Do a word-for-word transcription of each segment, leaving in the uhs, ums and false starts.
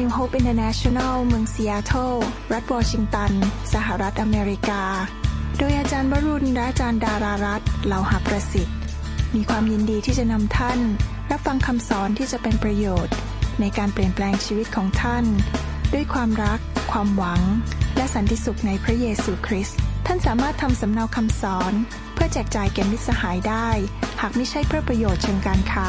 New Hope International เมืองซีแอตเทิลรัฐวอชิงตันสหรัฐอเมริกาโดยอาจารย์วรุณและอาจารย์ดารารัตน์เหล่าหประสิทธิ์มีความยินดีที่จะนำท่านรับฟังคำสอนที่จะเป็นประโยชน์ในการเปลี่ยนแปลงชีวิตของท่านด้วยความรักความหวังและสันติสุขในพระเยซูคริสต์ท่านสามารถทำสำเนาคำสอนเพื่อแจกจ่ายแก่มิตรสหายได้หากไม่ใช่เพื่อประโยชน์เชิงการค้า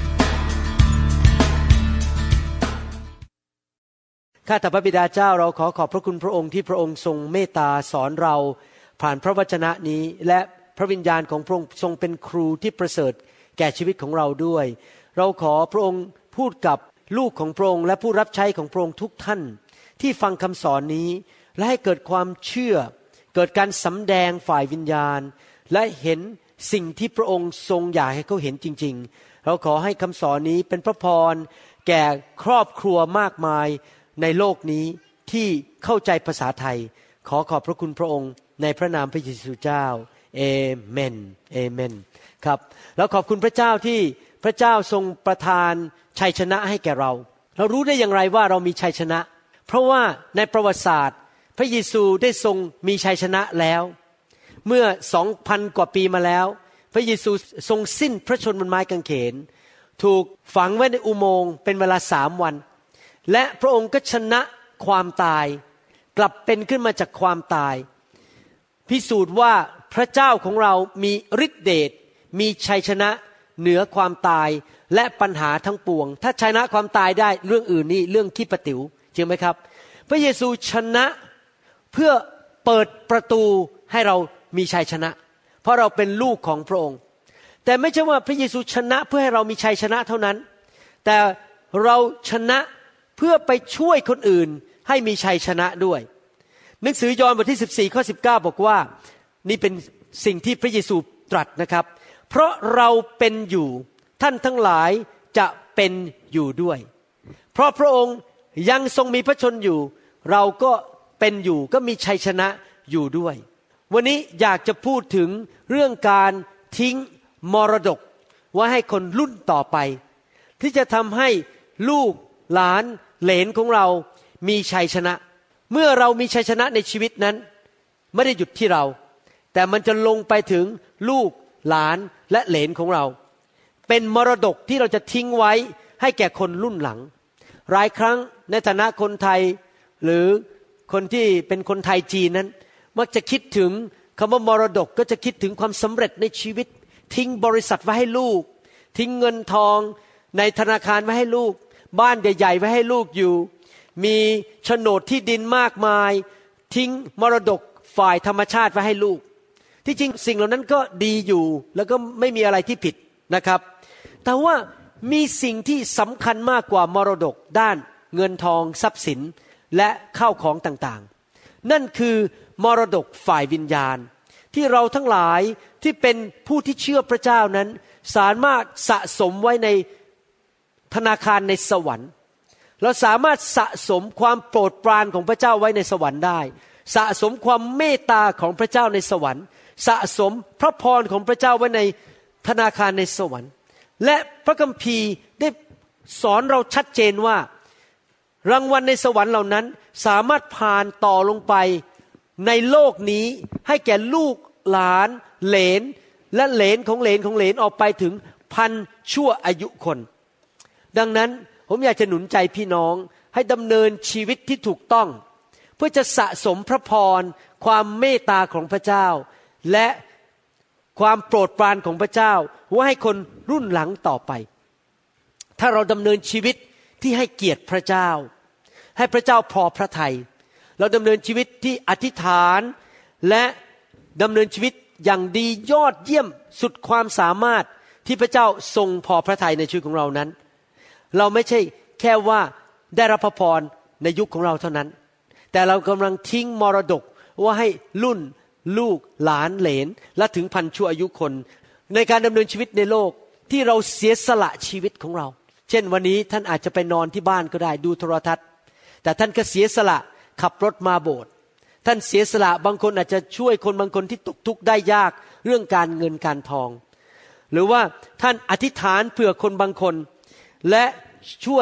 ข้าแต่พระบิดาเจ้าเราขอขอบพระคุณพระองค์ที่พระองค์ทรงเมตตาสอนเราผ่านพระวจนะนี้และพระวิญญาณของพระองค์ทรงเป็นครูที่ประเสริฐแก่ชีวิตของเราด้วยเราขอพระองค์พูดกับลูกของพระองค์และผู้รับใช้ของพระองค์ทุกท่านที่ฟังคำสอนนี้และให้เกิดความเชื่อเกิดการสำแดงฝ่ายวิญญาณและเห็นสิ่งที่พระองค์ทรงอยากให้เขาเห็นจริงๆเราขอให้คำสอนนี้เป็นพระพรแก่ครอบครัวมากมายในโลกนี้ที่เข้าใจภาษาไทยขอขอบพระคุณพระองค์ในพระนามพระเยซูเจ้าเอเมนเอเมนครับแล้วขอบคุณพระเจ้าที่พระเจ้าทรงประทานชัยชนะให้แก่เราเรารู้ได้อย่างไรว่าเรามีชัยชนะเพราะว่าในประวัติศาสตร์พระเยซูได้ทรงมีชัยชนะแล้วเมื่อ สองพัน กว่าปีมาแล้วพระเยซูทรงสิ้นพระชนม์บนไม้กางเขนถูกฝังไว้ในอุโมงค์เป็นเวลาสามวันและพระองค์ก็ชนะความตายกลับเป็นขึ้นมาจากความตายพิสูจน์ว่าพระเจ้าของเรามีฤทธิเดชมีชัยชนะเหนือความตายและปัญหาทั้งปวงถ้าชนะความตายได้เรื่องอื่นนี่เรื่องขี้ประติ๋วจริงไหมครับพระเยซูชนะเพื่อเปิดประตูให้เรามีชัยชนะเพราะเราเป็นลูกของพระองค์แต่ไม่ใช่ว่าพระเยซูชนะเพื่อให้เรามีชัยชนะเท่านั้นแต่เราชนะเพื่อไปช่วยคนอื่นให้มีชัยชนะด้วยหนังสือยอห์นบทที่สิบสี่ข้อสิบเก้าบอกว่านี่เป็นสิ่งที่พระเยซูตรัสนะครับเพราะเราเป็นอยู่ท่านทั้งหลายจะเป็นอยู่ด้วยเพราะพระองค์ยังทรงมีพระชนอยู่เราก็เป็นอยู่ก็มีชัยชนะอยู่ด้วยวันนี้อยากจะพูดถึงเรื่องการทิ้งมรดกไว้ให้คนรุ่นต่อไปที่จะทำให้ลูกหลานเหลนของเรามีชัยชนะเมื่อเรามีชัยชนะในชีวิตนั้นไม่ได้หยุดที่เราแต่มันจะลงไปถึงลูกหลานและเหลนของเราเป็นมรดกที่เราจะทิ้งไว้ให้แก่คนรุ่นหลังหลายครั้งในฐานะคนไทยหรือคนที่เป็นคนไทยจีนนั้นมักจะคิดถึงคำว่ามรดกก็จะคิดถึงความสำเร็จในชีวิตทิ้งบริษัทไว้ให้ลูกทิ้งเงินทองในธนาคารไว้ให้ลูกบ้านใหญ่ๆไว้ให้ลูกอยู่มีโฉนดที่ดินมากมายทิ้งมรดกฝ่ายธรรมชาติไว้ให้ลูกที่จริงสิ่งเหล่านั้นก็ดีอยู่แล้วก็ไม่มีอะไรที่ผิดนะครับแต่ว่ามีสิ่งที่สำคัญมากกว่ามรดกด้านเงินทองทรัพย์สินและข้าวของต่างๆนั่นคือมรดกฝ่ายวิญญาณที่เราทั้งหลายที่เป็นผู้ที่เชื่อพระเจ้านั้นสามารถสะสมไว้ในธนาคารในสวรรค์เราสามารถสะสมความโปรดปรานของพระเจ้าไว้ในสวรรค์ได้สะสมความเมตตาของพระเจ้าในสวรรค์สะสมพระพรของพระเจ้าไว้ในธนาคารในสวรรค์และพระคัมภีร์ได้สอนเราชัดเจนว่ารางวัลในสวรรค์เหล่านั้นสามารถผ่านต่อลงไปในโลกนี้ให้แก่ลูกหลานเหลนและเหลนของเหลนของเหลนออกไปถึงพันชั่วอายุคนดังนั้นผมอยากจะหนุนใจพี่น้องให้ดำเนินชีวิตที่ถูกต้องเพื่อจะสะสมพระพรความเมตตาของพระเจ้าและความโปรดปรานของพระเจ้าไว้ให้คนรุ่นหลังต่อไปถ้าเราดำเนินชีวิตที่ให้เกียรติพระเจ้าให้พระเจ้าพอพระทัยเราดำเนินชีวิตที่อธิษฐานและดำเนินชีวิตอย่างดียอดเยี่ยมสุดความสามารถที่พระเจ้าทรงพอพระทัยในชีวิตของเรานั้นเราไม่ใช่แค่ว่าได้รับพระพรในยุคของเราเท่านั้นแต่เรากำลังทิ้งมรดกว่าให้รุ่นลูกหลานเหลนและถึงพันชั่วอายุคนในการดำเนินชีวิตในโลกที่เราเสียสละชีวิตของเราเช่นวันนี้ท่านอาจจะไปนอนที่บ้านก็ได้ดูโทรทัศน์แต่ท่านก็เสียสละขับรถมาโบสถ์ท่านเสียสละบางคนอาจจะช่วยคนบางคนที่ตกทุกข์ได้ยากเรื่องการเงินการทองหรือว่าท่านอธิษฐานเผื่อคนบางคนและช่วย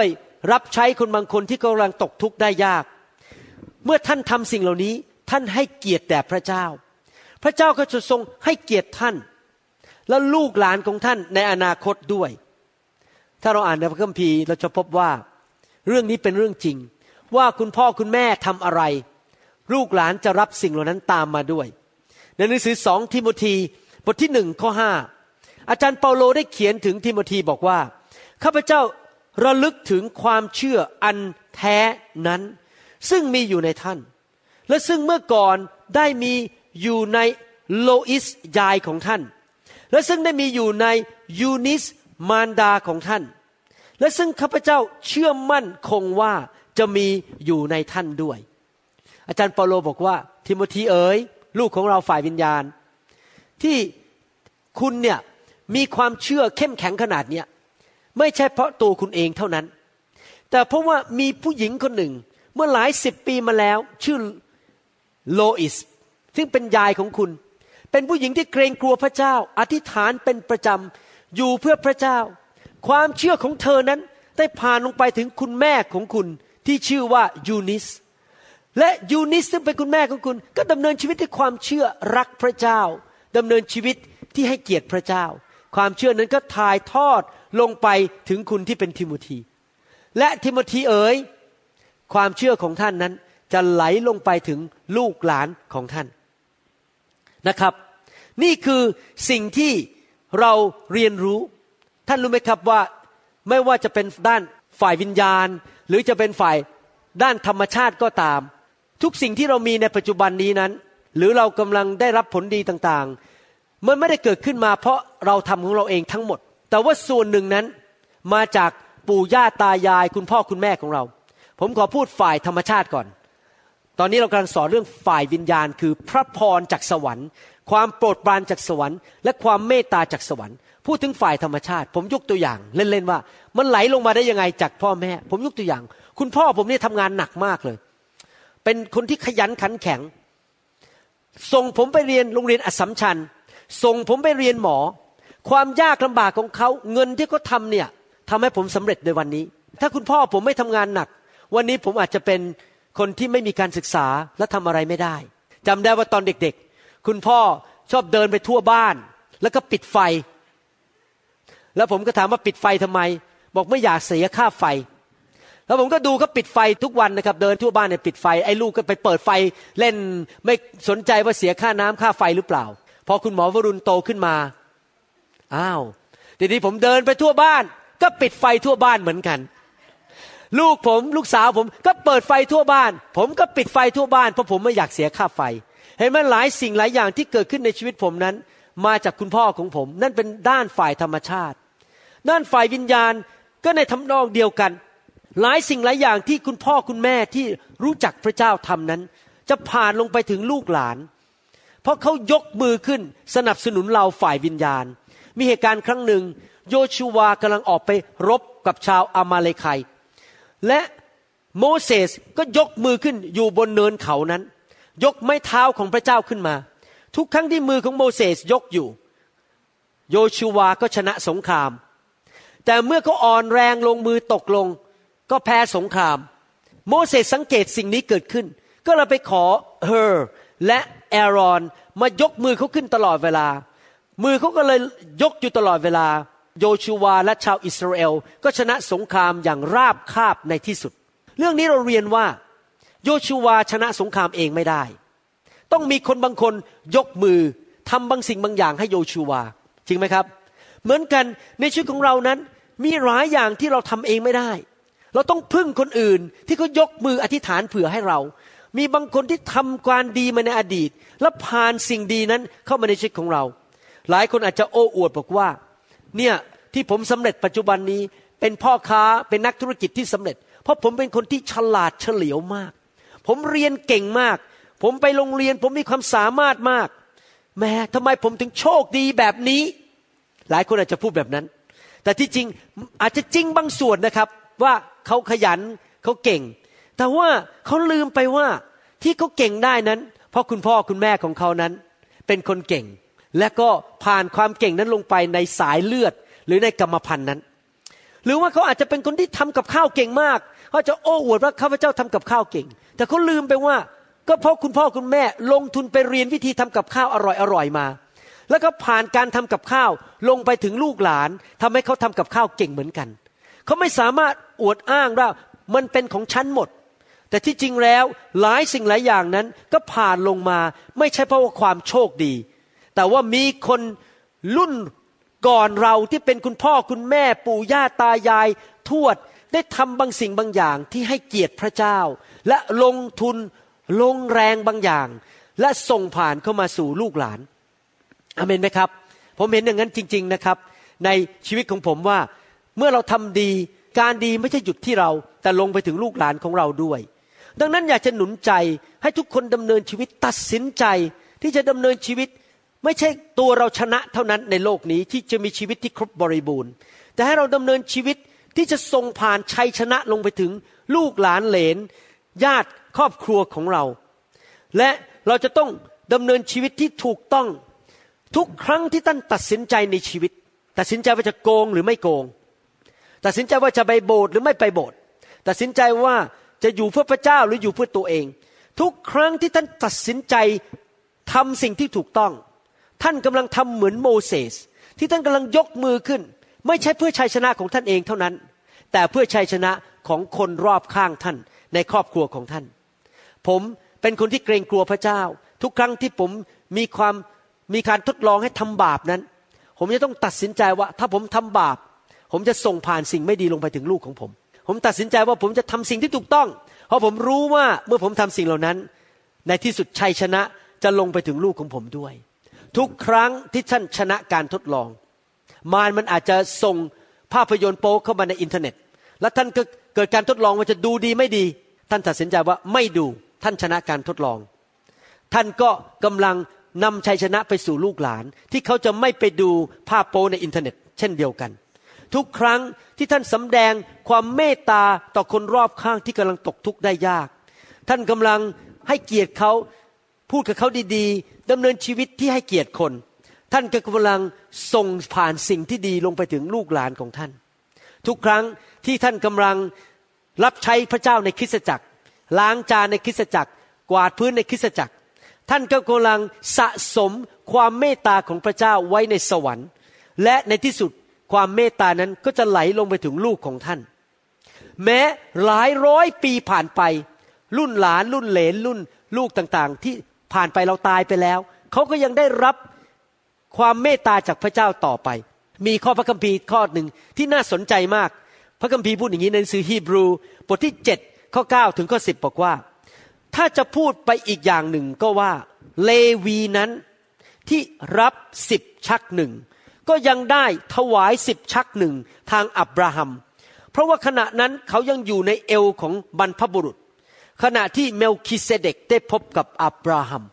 รับใช้คนบางคนที่กำลังตกทุกข์ได้ยากเมื่อท่านทำสิ่งเหล่านี้ท่านให้เกียรติแด่พระเจ้าพระเจ้าก็จะทรงให้เกียรติท่านและลูกหลานของท่านในอนาคตด้วยถ้าเราอ่านในพระคัมภีร์เราจะพบว่าเรื่องนี้เป็นเรื่องจริงว่าคุณพ่อคุณแม่ทำอะไรลูกหลานจะรับสิ่งเหล่านั้นตามมาด้วยในหนังสือสองทิโมธีบทที่หนึ่งข้อห้าอาจารย์เปาโลได้เขียนถึงทิโมธีบอกว่าข้าพเจ้าระลึกถึงความเชื่ออันแท้นั้นซึ่งมีอยู่ในท่านและซึ่งเมื่อก่อนได้มีอยู่ในโลอิสยายของท่านและซึ่งได้มีอยู่ในยูนิสมารดาของท่านและซึ่งข้าพเจ้าเชื่อมั่นคงว่าจะมีอยู่ในท่านด้วยอาจารย์เปาโลบอกว่าทิโมธีเอ๋ยลูกของเราฝ่ายวิญญาณที่คุณเนี่ยมีความเชื่อเข้มแข็งขนาดเนี้ยไม่ใช่เพราะตัวคุณเองเท่านั้นแต่เพราะว่ามีผู้หญิงคนหนึ่งเมื่อหลายสิบปีมาแล้วชื่อโลอิสซึ่งเป็นยายของคุณเป็นผู้หญิงที่เกรงกลัวพระเจ้าอธิษฐานเป็นประจำอยู่เพื่อพระเจ้าความเชื่อของเธอนั้นได้ผ่านลงไปถึงคุณแม่ของคุณที่ชื่อว่ายูนิสและยูนิสซึ่งเป็นคุณแม่ของคุณก็ดำเนินชีวิตด้วยความเชื่อรักพระเจ้าดำเนินชีวิตที่ให้เกียรติพระเจ้าความเชื่อนั้นก็ถ่ายทอดลงไปถึงคุณที่เป็นทิโมธีและทิโมธีเอ๋ยความเชื่อของท่านนั้นจะไหลลงไปถึงลูกหลานของท่านนะครับนี่คือสิ่งที่เราเรียนรู้ท่านรู้ไหมครับว่าไม่ว่าจะเป็นด้านฝ่ายวิญญาณหรือจะเป็นฝ่ายด้านธรรมชาติก็ตามทุกสิ่งที่เรามีในปัจจุบันนี้นั้นหรือเรากำลังได้รับผลดีต่างๆมันไม่ได้เกิดขึ้นมาเพราะเราทำของเราเองทั้งหมดแต่ว่าส่วนหนึ่งนั้นมาจากปู่ย่าตายายคุณพ่อคุณแม่ของเราผมขอพูดฝ่ายธรรมชาติก่อนตอนนี้เรากำลังสอนเรื่องฝ่ายวิญญาณคือพระพรจากสวรรค์ความโปรดปรานจากสวรรค์และความเมตตาจากสวรรค์พูดถึงฝ่ายธรรมชาติผมยกตัวอย่างเล่นๆว่ามันไหลลงมาได้ยังไงจากพ่อแม่ผมยกตัวอย่างคุณพ่อผมเนี่ยทำงานหนักมากเลยเป็นคนที่ขยันขันแข็งส่งผมไปเรียนโรงเรียนอัสสัมชัญส่งผมไปเรียนหมอความยากลำบากของเขาเงินที่เขาทำเนี่ยทำให้ผมสำเร็จในวันนี้ถ้าคุณพ่อผมไม่ทำงานหนักวันนี้ผมอาจจะเป็นคนที่ไม่มีการศึกษาและทำอะไรไม่ได้จำได้ว่าตอนเด็กๆคุณพ่อชอบเดินไปทั่วบ้านแล้วก็ปิดไฟแล้วผมก็ถามว่าปิดไฟทำไมบอกไม่อยากเสียค่าไฟแล้วผมก็ดูเขาปิดไฟทุกวันนะครับเดินทั่วบ้านเนี่ยปิดไฟไอ้ลูกก็ไปเปิดไฟเล่นไม่สนใจว่าเสียค่าน้ำค่าไฟหรือเปล่าพอคุณหมอวรุณโตขึ้นมาอ้าวทีนี้ผมเดินไปทั่วบ้านก็ปิดไฟทั่วบ้านเหมือนกันลูกผมลูกสาวผมก็เปิดไฟทั่วบ้านผมก็ปิดไฟทั่วบ้านเพราะผมไม่อยากเสียค่าไฟเห็นไหมหลายสิ่งหลายอย่างที่เกิดขึ้นในชีวิตผมนั้นมาจากคุณพ่อของผมนั่นเป็นด้านฝ่ายธรรมชาติด้านฝ่ายวิญญาณก็ในทำนองเดียวกันหลายสิ่งหลายอย่างที่คุณพ่อคุณแม่ที่รู้จักพระเจ้าทำนั้นจะผ่านลงไปถึงลูกหลานเพราะเขายกมือขึ้นสนับสนุนเราฝ่ายวิญญาณมีเหตุการณ์ครั้งหนึ่งโยชูวากำลังออกไปรบกับชาวอามาเลไคและโมเสสก็ยกมือขึ้นอยู่บนเนินเขานั้นยกไม้เท้าของพระเจ้าขึ้นมาทุกครั้งที่มือของโมเสสยกอยู่โยชูวาก็ชนะสงครามแต่เมื่อเขาอ่อนแรงลงมือตกลงก็แพ้สงครามโมเสสสังเกตสิ่งนี้เกิดขึ้นก็เลยไปขอเฮอร์และแอรอนมายกมือเขาขึ้นตลอดเวลามือเขาก็เลยยกอยู่ตลอดเวลาโยชูวาและชาวอิสราเอลก็ชนะสงครามอย่างราบคาบในที่สุดเรื่องนี้เราเรียนว่าโยชูวาชนะสงครามเองไม่ได้ต้องมีคนบางคนยกมือทำบางสิ่งบางอย่างให้โยชูวาจริงไหมครับเหมือนกันในชีวิตของเรานั้นมีหลายอย่างที่เราทำเองไม่ได้เราต้องพึ่งคนอื่นที่เขายกมืออธิษฐานเผื่อให้เรามีบางคนที่ทำการดีมาในอดีตและผ่านสิ่งดีนั้นเข้ามาในชีวิตของเราหลายคนอาจจะโอ้อวดบอกว่าเนี่ยที่ผมสำเร็จปัจจุบันนี้เป็นพ่อค้าเป็นนักธุรกิจที่สำเร็จเพราะผมเป็นคนที่ฉลาดเฉลียวมากผมเรียนเก่งมากผมไปโรงเรียนผมมีความสามารถมากแม้ทำไมผมถึงโชคดีแบบนี้หลายคนอาจจะพูดแบบนั้นแต่ที่จริงอาจจะจริงบางส่วนนะครับว่าเขาขยันเขาเก่งแต่ว่าเขาลืมไปว่าที่เขาเก่งได้นั้นเพราะคุณพ่อคุณแม่ของเขานั้นเป็นคนเก่งและก็ผ่านความเก่งนั้นลงไปในสายเลือดหรือในกรรมพันธุ์นั้นหรือว่าเขาอาจจะเป็นคนที่ทำกับข้าวเก่งมากเขาจะโอ้อวดว่าข้าพเจ้าทำกับข้าวเก่งแต่เขาลืมไปว่าก็เพราะคุณพ่อคุณแม่ลงทุนไปเรียนวิธีทำกับข้าวอร่อยๆมาแล้วก็ผ่านการทำกับข้าวลงไปถึงลูกหลานทำให้เขาทำกับข้าวเก่งเหมือนกันเขาไม่สามารถอวดอ้างว่ามันเป็นของฉันหมดแต่ที่จริงแล้วหลายสิ่งหลายอย่างนั้นก็ผ่านลงมาไม่ใช่เพราะว่าความโชคดีแต่ว่ามีคนรุ่นก่อนเราที่เป็นคุณพ่อคุณแม่ปู่ย่าตายายทวดได้ทำบางสิ่งบางอย่างที่ให้เกียรติพระเจ้าและลงทุนลงแรงบางอย่างและส่งผ่านเข้ามาสู่ลูกหลานอาเมนไหมครับผมเห็นอย่างนั้นจริงๆนะครับในชีวิตของผมว่าเมื่อเราทำดีการดีไม่ใช่หยุดที่เราแต่ลงไปถึงลูกหลานของเราด้วยดังนั้นอยากจะหนุนใจให้ทุกคนดำเนินชีวิตตัดสินใจที่จะดำเนินชีวิตไม่ใช่ตัวเราชนะเท่านั้นในโลกนี้ที่จะมีชีวิตที่ครบบริบูรณ์แต่ให้เราดำเนินชีวิตที่จะส่งผ่านชัยชนะลงไปถึงลูกหลานเหลนญาติครอบครัวของเราและเราจะต้องดำเนินชีวิตที่ถูกต้องทุกครั้งที่ท่านตัดสินใจในชีวิตตัดสินใจว่าจะโกงหรือไม่โกงตัดสินใจว่าจะไปโบสถ์หรือไม่ไปโบสถ์ตัดสินใจว่าจะอยู่เพื่อพระเจ้าหรืออยู่เพื่อตัวเองทุกครั้งที่ท่านตัดสินใจทำสิ่งที่ถูกต้องท่านกำลังทำเหมือนโมเสสที่ท่านกำลังยกมือขึ้นไม่ใช่เพื่อชัยชนะของท่านเองเท่านั้นแต่เพื่อชัยชนะของคนรอบข้างท่านในครอบครัวของท่านผมเป็นคนที่เกรงกลัวพระเจ้าทุกครั้งที่ผมมีความมีการทดลองให้ทำบาปนั้นผมจะต้องตัดสินใจว่าถ้าผมทำบาปผมจะส่งผ่านสิ่งไม่ดีลงไปถึงลูกของผมผมตัดสินใจว่าผมจะทำสิ่งที่ถูกต้องเพราะผมรู้ว่าเมื่อผมทำสิ่งเหล่านั้นในที่สุดชัยชนะจะลงไปถึงลูกของผมด้วยทุกครั้งที่ท่านชนะการทดลองมารมันอาจจะส่งภาพยนตร์โป๊เข้ามาในอินเทอร์เน็ตแล้วท่านก็เกิดการทดลองว่าจะดูดีไม่ดีท่านตัดสินใจว่าไม่ดูท่านชนะการทดลองท่านก็กำลังนำชัยชนะไปสู่ลูกหลานที่เขาจะไม่ไปดูภาพโป๊ในอินเทอร์เน็ตเช่นเดียวกันทุกครั้งที่ท่านสำแดงความเมตตาต่อคนรอบข้างที่กำลังตกทุกข์ได้ยากท่านกำลังให้เกียรติเขาพูดกับเขาดีๆดำเนินชีวิตที่ให้เกียรติคนท่านก็กำลังส่งผ่านสิ่งที่ดีลงไปถึงลูกหลานของท่านทุกครั้งที่ท่านกำลังรับใช้พระเจ้าในคริสตจักรล้างจานในคริสตจักรกวาดพื้นในคริสตจักรท่านก็กำลังสะสมความเมตตาของพระเจ้าไว้ในสวรรค์และในที่สุดความเมตตานั้นก็จะไหลลงไปถึงลูกของท่านแม้หลายร้อยปีผ่านไปรุ่นหลานรุ่นเหลนรุ่นลูกต่างๆที่ผ่านไปเราตายไปแล้วเขาก็ยังได้รับความเมตตาจากพระเจ้าต่อไปมีข้อพระคัมภีร์ข้อหนึ่งที่น่าสนใจมากพระคัมภีร์พูดอย่างนี้ในหนังสือฮีบรูบทที่เจ็ดข้อเก้าถึงข้อสิบบอกว่าถ้าจะพูดไปอีกอย่างหนึ่งก็ว่าเลวีนั้นที่รับสิบชักหนึ่งก็ยังได้ถวายสิบชักหนึ่งทางอับราฮัมเพราะว่าขณะนั้นเขายังอยู่ในเอวของบรรพบุรุษขณะที่เมลคิเซเดกได้พบกับอับราฮัม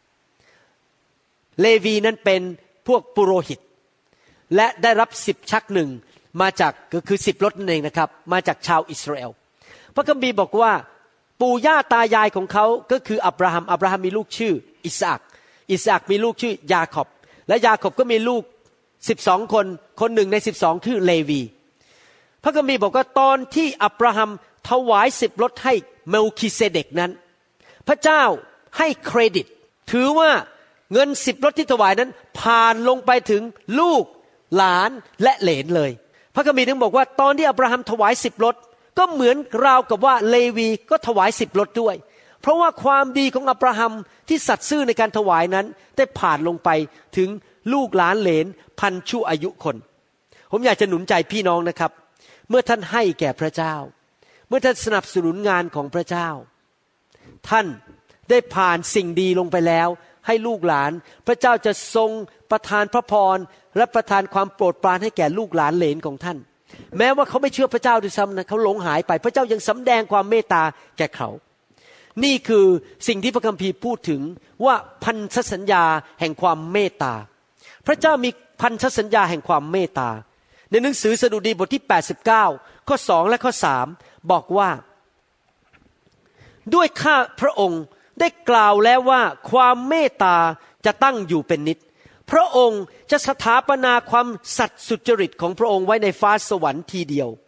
เลวีนั้นเป็นพวกปุโรหิตและได้รับสิบชักหนึ่งมาจากก็คือสิบรถนั่นเองนะครับมาจากชาวอิสราเอลพระคัมภีร์บอกว่าปู่ย่าตายายของเขาก็คืออับราฮัมอับราฮัมมีลูกชื่ออิสอัคอิสอัคมีลูกชื่อยาคอบและยาคอบก็มีลูกสิบสองคนคนหนึ่งในสิบสองคือเลวีพระคัมภีร์บอกว่าตอนที่อับราฮัมถวายสิบรถให้เมลคิเซเดกนั้นพระเจ้าให้เครดิตถือว่าเงินสิบรถที่ถวายนั้นผ่านลงไปถึงลูกหลานและเหลนเลยพระคัมภีร์ถึงบอกว่าตอนที่อับราฮัมถวายสิบรถก็เหมือนราวกับว่าเลวีก็ถวายสิบรถด้วยเพราะว่าความดีของอับราฮัมที่สัตย์ซื่อในการถวายนั้นได้ผ่านลงไปถึงลูกหลานเหลนพันชั่วอายุคนผมอยากจะหนุนใจพี่น้องนะครับเมื่อท่านให้แก่พระเจ้าเมื่อท่านสนับสนุนงานของพระเจ้าท่านได้ผ่านสิ่งดีลงไปแล้วให้ลูกหลานพระเจ้าจะทรงประทานพระพรและประทานความโปรดปรานให้แก่ลูกหลานเหลนของท่านแม้ว่าเขาไม่เชื่อพระเจ้าด้วยซ้ำนะเขาหลงหายไปพระเจ้ายังสำแดงความเมตตาแก่เขานี่คือสิ่งที่พระคัมภีร์พูดถึงว่าพันธสัญญาแห่งความเมตตาพระเจ้ามีพันธสัญญาแห่งความเมตตาในหนังสือสดุดีบทที่แปดสิบเก้าข้อสองและข้อสามบอกว่าด้วยข้าพระองค์ได้กล่าวแล้วว่าความเมตตาจะตั้งอยู่เป็นนิจพระองค์จะสถาปนาความสัตย์สุจริตของพระองค์ไว้ในฟ้าสวรรค์ทีเดียว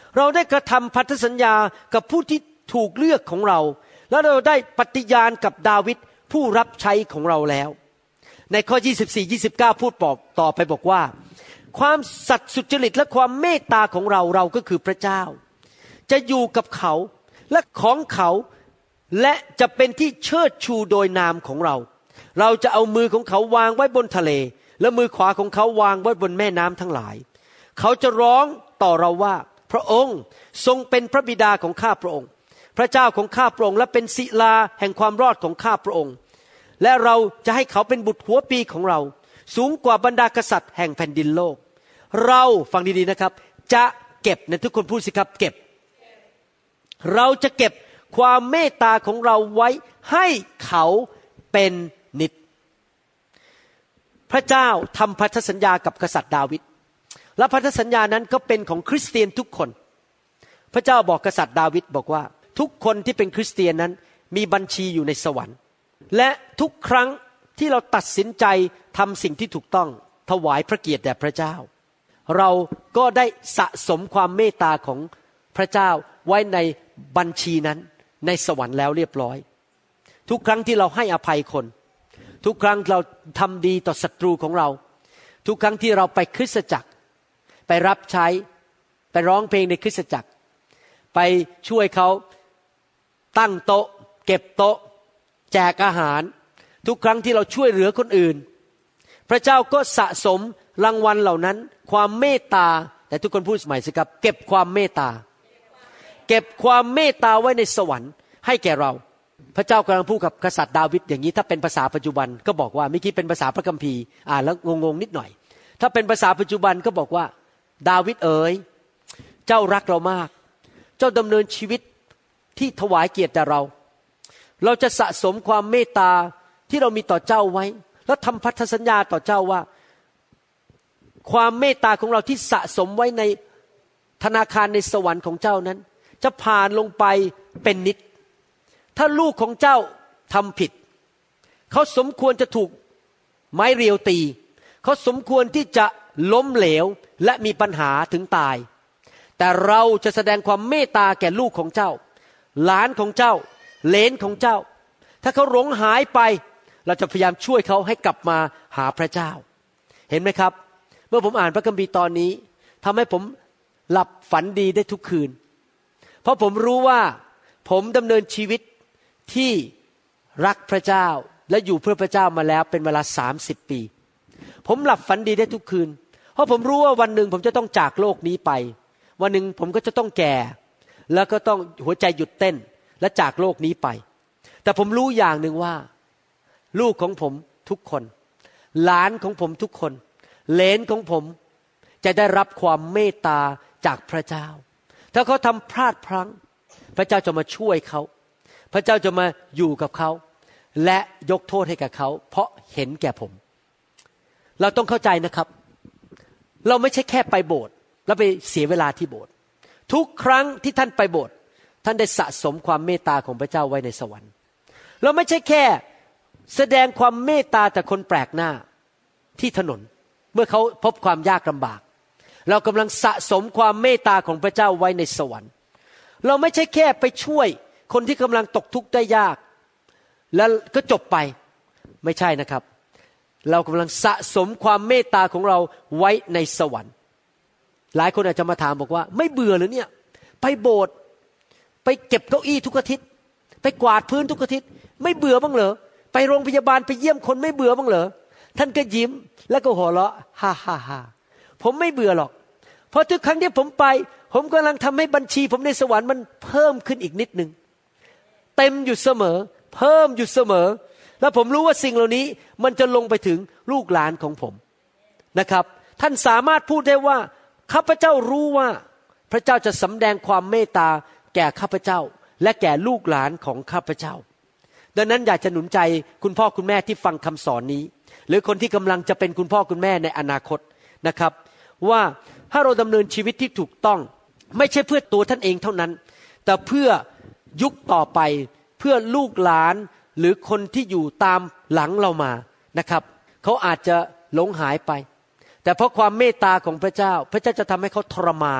เราได้กระทำพันธสัญญากับผู้ที่ถูกเลือกของเราแล้วเราได้ปฏิญาณกับดาวิดผู้รับใช้ของเราแล้วในข้อยี่สิบสี่ ยี่สิบเก้าพูดต่อไปบอกว่าความสัตย์สุจริตและความเมตตาของเราเราก็คือพระเจ้าจะอยู่กับเขาและของเขาและจะเป็นที่เชิดชูโดยนามของเราเราจะเอามือของเขาวางไว้บนทะเลและมือขวาของเขาวางไว้บนแม่น้ำทั้งหลายเขาจะร้องต่อเราว่าพระองค์ทรงเป็นพระบิดาของข้าพระองค์พระเจ้าของข้าพระองค์และเป็นศิลาแห่งความรอดของข้าพระองค์และเราจะให้เขาเป็นบุตรหัวปีของเราสูงกว่าบรรดากษัตริย์แห่งแผ่นดินโลกเราฟังดีๆนะครับจะเก็บนะทุกคนพูดสิครับเก็บเราจะเก็บความเมตตาของเราไว้ให้เขาเป็นนิจพระเจ้าทำพันธสัญญากับกษัตริย์ดาวิดและพันธสัญญานั้นก็เป็นของคริสเตียนทุกคนพระเจ้าบอกกษัตริย์ดาวิดบอกว่าทุกคนที่เป็นคริสเตียนนั้นมีบัญชีอยู่ในสวรรค์และทุกครั้งที่เราตัดสินใจทำสิ่งที่ถูกต้องถวายพระเกียรติแด่พระเจ้าเราก็ได้สะสมความเมตตาของพระเจ้าไว้ในบัญชีนั้นในสวรรค์แล้วเรียบร้อยทุกครั้งที่เราให้อภัยคนทุกครั้งเราทำดีต่อศัตรูของเราทุกครั้งที่เราไปคริสตจักรไปรับใช้ไปร้องเพลงในคริสตจักรไปช่วยเขาตั้งโต๊ะเก็บโต๊ะแจกอาหารทุกครั้งที่เราช่วยเหลือคนอื่นพระเจ้าก็สะสมรางวัลเหล่านั้นความเมตตาแต่ทุกคนพูดใหม่สิครับเก็บความเมตตาเก็บความเมตตาไว้ในสวรรค์ให้แก่เราพระเจ้ากำลังพูดกับกษัตริย์ดาวิดอย่างนี้ถ้าเป็นภาษาปัจจุบันก็บอกว่าเมื่อกี้เป็นภาษาพระคัมภีร์อ่านแล้วงงๆนิดหน่อยถ้าเป็นภาษาปัจจุบันก็บอกว่าดาวิดเอ๋ยเจ้ารักเรามากเจ้าดำเนินชีวิตที่ถวายเกียรติแด่เราเราจะสะสมความเมตตาที่เรามีต่อเจ้าไว้แล้วทำพันธสัญญาต่อเจ้าว่าความเมตตาของเราที่สะสมไว้ในธนาคารในสวรรค์ของเจ้านั้นจะผ่านลงไปเป็นนิจถ้าลูกของเจ้าทำผิดเขาสมควรจะถูกไม้เรียวตีเขาสมควรที่จะล้มเหลวและมีปัญหาถึงตายแต่เราจะแสดงความเมตตาแก่ลูกของเจ้าหลานของเจ้าเหลนของเจ้าถ้าเขาหลงหายไปเราจะพยายามช่วยเขาให้กลับมาหาพระเจ้าเห็นไหมครับเมื่อผมอ่านพระคัมภีร์ตอนนี้ทำให้ผมหลับฝันดีได้ทุกคืนเพราะผมรู้ว่าผมดำเนินชีวิตที่รักพระเจ้าและอยู่เพื่อพระเจ้ามาแล้วเป็นเวลาสามสิบปีผมหลับฝันดีได้ทุกคืนเพราะผมรู้ว่าวันหนึ่งผมจะต้องจากโลกนี้ไปวันหนึ่งผมก็จะต้องแก่แล้วก็ต้องหัวใจหยุดเต้นและจากโลกนี้ไปแต่ผมรู้อย่างหนึ่งว่าลูกของผมทุกคนหลานของผมทุกคนเหลนของผมจะได้รับความเมตตาจากพระเจ้าถ้าเขาทำพลาดพลั้งพระเจ้าจะมาช่วยเขาพระเจ้าจะมาอยู่กับเขาและยกโทษให้กับเขาเพราะเห็นแก่ผมเราต้องเข้าใจนะครับเราไม่ใช่แค่ไปโบสถ์แล้วไปเสียเวลาที่โบสถ์ทุกครั้งที่ท่านไปโบสถ์ท่านได้สะสมความเมตตาของพระเจ้าไว้ในสวรรค์เราไม่ใช่แค่แสดงความเมตตาแต่คนแปลกหน้าที่ถนนเมื่อเขาพบความยากลำบากเรากำลังสะสมความเมตตาของพระเจ้าไว้ในสวรรค์เราไม่ใช่แค่ไปช่วยคนที่กำลังตกทุกข์ได้ยากแล้วก็จบไปไม่ใช่นะครับเรากำลังสะสมความเมตตาของเราไว้ในสวรรค์หลายคนอาจจะมาถามบอกว่าไม่เบื่อหรือเนี่ยไปโบสถ์ไปเก็บเก้าอี้ทุกอาทิตย์ไปกวาดพื้นทุกอาทิตย์ไม่เบื่อบ้างเหรอไปโรงพยาบาลไปเยี่ยมคนไม่เบื่อบ้างเหรอท่านก็ยิ้มแล้วก็หัวเราะฮ่าฮ่าฮ่าผมไม่เบื่อหรอกเพราะทุกครั้งที่ผมไปผมกำลังทำให้บัญชีผมในสวรรค์มันเพิ่มขึ้นอีกนิดนึงเต็มอยู่เสมอเพิ่มอยู่เสมอแล้วผมรู้ว่าสิ่งเหล่านี้มันจะลงไปถึงลูกหลานของผมนะครับท่านสามารถพูดได้ว่าข้าพเจ้ารู้ว่าพระเจ้าจะสำแดงความเมตตาแก่ข้าพเจ้าและแก่ลูกหลานของข้าพเจ้าดังนั้นอยากจะหนุนใจคุณพ่อคุณแม่ที่ฟังคำสอนนี้หรือคนที่กำลังจะเป็นคุณพ่อคุณแม่ในอนาคตนะครับว่าถ้าเราดำเนินชีวิตที่ถูกต้องไม่ใช่เพื่อตัวท่านเองเท่านั้นแต่เพื่อยุคต่อไปเพื่อลูกหลานหรือคนที่อยู่ตามหลังเรามานะครับเขาอาจจะหลงหายไปแต่เพราะความเมตตาของพระเจ้าพระเจ้าจะทำให้เขาทรมาน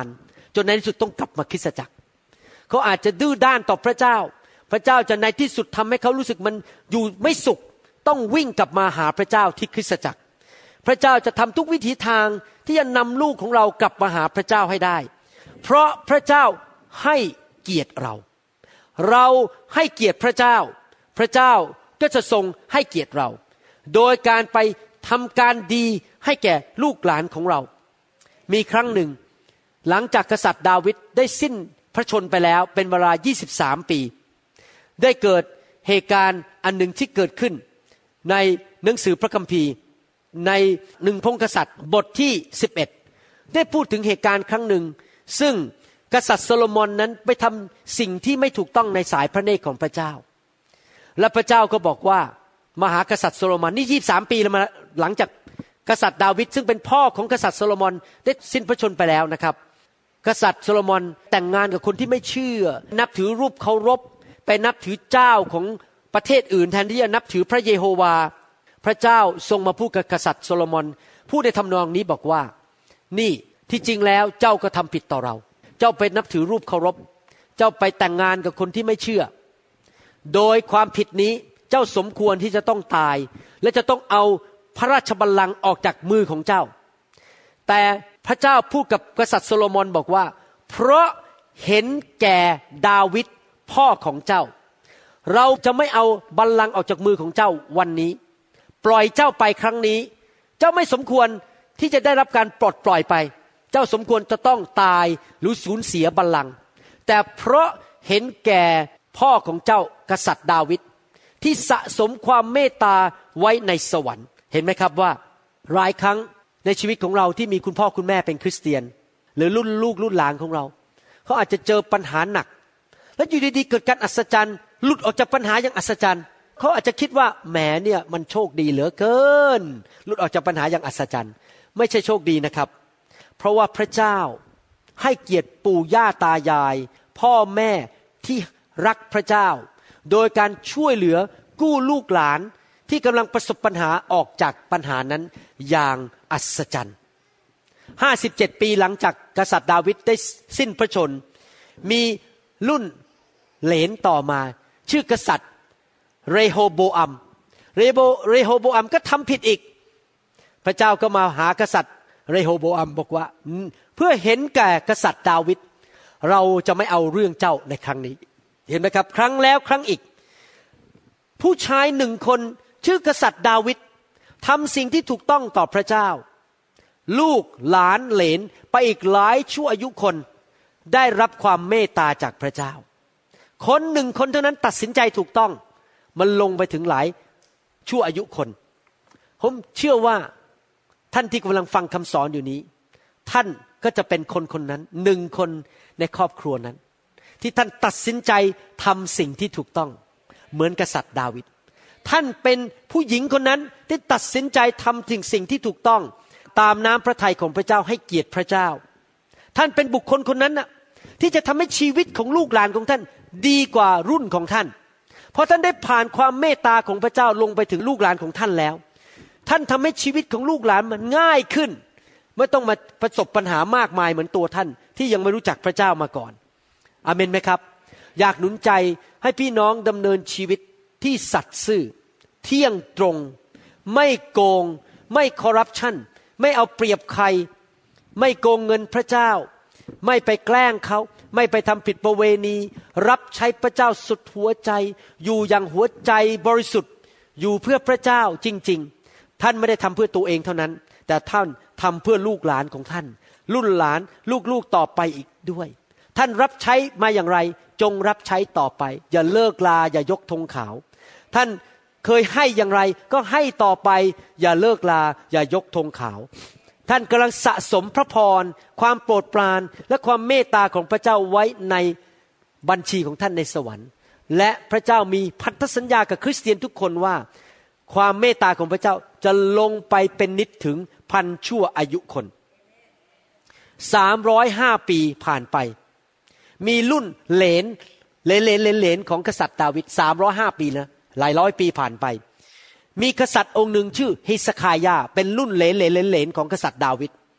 จนในที่สุดต้องกลับมาคริสตจักรเขาอาจจะดื้อด้านต่อพระเจ้าพระเจ้าจะในที่สุดทำให้เขารู้สึกมันอยู่ไม่สุขต้องวิ่งกลับมาหาพระเจ้าที่คริสตจักรพระเจ้าจะทำทุกวิถีทางที่จะนำลูกของเรากลับมาหาพระเจ้าให้ได้เพราะพระเจ้าให้เกียรติเราเราให้เกียรติพระเจ้าพระเจ้าก็จะทรงให้เกียรติเราโดยการไปทำการดีให้แก่ลูกหลานของเรามีครั้งหนึ่งหลังจากกษัตริย์ดาวิดได้สิ้นพระชนม์ไปแล้วเป็นเวลายี่สิบสามปีได้เกิดเหตุการณ์อันหนึ่งที่เกิดขึ้นในหนังสือพระคัมภีร์ในหนึ่งพงศ์กษัตริย์บทที่สิบเอ็ดได้พูดถึงเหตุการณ์ครั้งหนึ่งซึ่งกษัตริย์โซโลมอนนั้นไปทำสิ่งที่ไม่ถูกต้องในสายพระเนตรของพระเจ้าและพระเจ้าก็บอกว่ามหากษัตริย์โซโลมอนนี่ยี่สิบสามปีแล้วมาหลังจากกษัตริย์ดาวิดซึ่งเป็นพ่อของกษัตริย์โซโลมอนได้สิ้นพระชนม์ไปแล้วนะครับกษัตริย์โซโลมอนแต่งงานกับคนที่ไม่เชื่อนับถือรูปเคารพไปนับถือเจ้าของประเทศอื่นแทนที่จะนับถือพระเยโฮวาพระเจ้าทรงมาพูดกับกษัตริย์โซโลมอนพูดในทำนองนี้บอกว่านี่ที่จริงแล้วเจ้าก็ทำผิดต่อเราเจ้าไปนับถือรูปเคารพเจ้าไปแต่งงานกับคนที่ไม่เชื่อโดยความผิดนี้เจ้าสมควรที่จะต้องตายและจะต้องเอาพระราชบัลลังก์ออกจากมือของเจ้าแต่พระเจ้าพูดกับกษัตริย์โซโลมอนบอกว่าเพราะเห็นแก่ดาวิดพ่อของเจ้าเราจะไม่เอาบัลลังก์ออกจากมือของเจ้าวันนี้ปล่อยเจ้าไปครั้งนี้เจ้าไม่สมควรที่จะได้รับการปลดปล่อยไปเจ้าสมควรจะต้องตายหรือสูญเสียบัลลังก์แต่เพราะเห็นแก่พ่อของเจ้ากษัตริย์ดาวิดที่สะสมความเมตตาไว้ในสวรรค์เห็นไหมครับว่าหลายครั้งในชีวิตของเราที่มีคุณพ่อคุณแม่เป็นคริสเตียนหรือรุ่นลูกรุ่นหลานของเราเขาอาจจะเจอปัญหาหนักแล้วอยู่ดีๆเกิดการอัศจรรย์หลุดออกจากปัญหาอย่างอัศจรรย์เขาอาจจะคิดว่าแหมเนี่ยมันโชคดีเหลือเกินหลุดออกจากปัญหาอย่างอัศจรรย์ไม่ใช่โชคดีนะครับเพราะว่าพระเจ้าให้เกียรติปู่ย่าตายายพ่อแม่ที่รักพระเจ้าโดยการช่วยเหลือกู้ลูกหลานที่กำลังประสบปัญหาออกจากปัญหานั้นอย่างอัศจรรย์ห้าสิบเจ็ดปีหลังจากกษัตริย์ดาวิดได้สิ้นพระชนม์มีรุ่นเหลนต่อมาชื่อกษัตริย์เรโฮโบอัมเรโบเรโฮโบอัมก็ทำผิดอีกพระเจ้าก็มาหากษัตริย์เรโฮโบอัมบอกว่าเพื่อเห็นแก่กษัตริย์ดาวิดเราจะไม่เอาเรื่องเจ้าในครั้งนี้เห็นไหมครับครั้งแล้วครั้งอีกผู้ชายหนึ่งคนชื่อกษัตริย์ดาวิดทำสิ่งที่ถูกต้องต่อพระเจ้าลูกหลานเหลนไปอีกหลายชั่วอายุคนได้รับความเมตตาจากพระเจ้าคนหนึ่งคนเท่านั้นตัดสินใจถูกต้องมันลงไปถึงหลายชั่วอายุคนผมเชื่อว่าท่านที่กำลังฟังคำสอนอยู่นี้ท่านก็จะเป็นคนคนนั้นหนึ่งคนในครอบครัวนั้นที่ท่านตัดสินใจทำสิ่งที่ถูกต้องเหมือนกษัตริย์ดาวิดท่านเป็นผู้หญิงคนนั้นที่ตัดสินใจทำสิ่งสิ่งที่ถูกต้องตามน้ำพระทัยของพระเจ้าให้เกียรติพระเจ้าท่านเป็นบุคคลคนนั้นน่ะที่จะทำให้ชีวิตของลูกหลานของท่านดีกว่ารุ่นของท่านเพราะท่านได้ผ่านความเมตตาของพระเจ้าลงไปถึงลูกหลานของท่านแล้วท่านทำให้ชีวิตของลูกหลานมันง่ายขึ้นไม่ต้องมาประสบปัญหามากมายเหมือนตัวท่านที่ยังไม่รู้จักพระเจ้ามาก่อนอาเมนไหมครับอยากหนุนใจให้พี่น้องดำเนินชีวิตที่สัตย์ซื่อเที่ยงตรงไม่โกงไม่คอร์รัปชันไม่เอาเปรียบใครไม่โกงเงินพระเจ้าไม่ไปแกล้งเขาไม่ไปทำผิดประเวณีรับใช้พระเจ้าสุดหัวใจอยู่อย่างหัวใจบริสุทธิ์อยู่เพื่อพระเจ้าจริงๆท่านไม่ได้ทำเพื่อตัวเองเท่านั้นแต่ท่านทำเพื่อลูกหลานของท่านรุ่นหลานลูกๆต่อไปอีกด้วยท่านรับใช้มาอย่างไรจงรับใช้ต่อไปอย่าเลิกลาอย่ายกธงขาวท่านเคยให้อย่างไรก็ให้ต่อไปอย่าเลิกลาอย่ายกธงขาวท่านกำลังสะสมพระพรความโปรดปรานและความเมตตาของพระเจ้าไว้ในบัญชีของท่านในสวรรค์และพระเจ้ามีพันธสัญญากับคริสเตียนทุกคนว่าความเมตตาของพระเจ้าจะลงไปเป็นนิจถึงพันชั่วอายุคนสามร้อยห้าปีผ่านไปมีรุ่นเหลนเหลนเหลนเหลนของกษัตริย์ดาวิดสามร้อยห้าปีนะหลายร้อยปีผ่านไปมีกษัตริย์องค์หนึ่งชื่อฮิสคายาเป็นรุ่นเหลนเหลนเหลนของกษัตริย์ดาวิด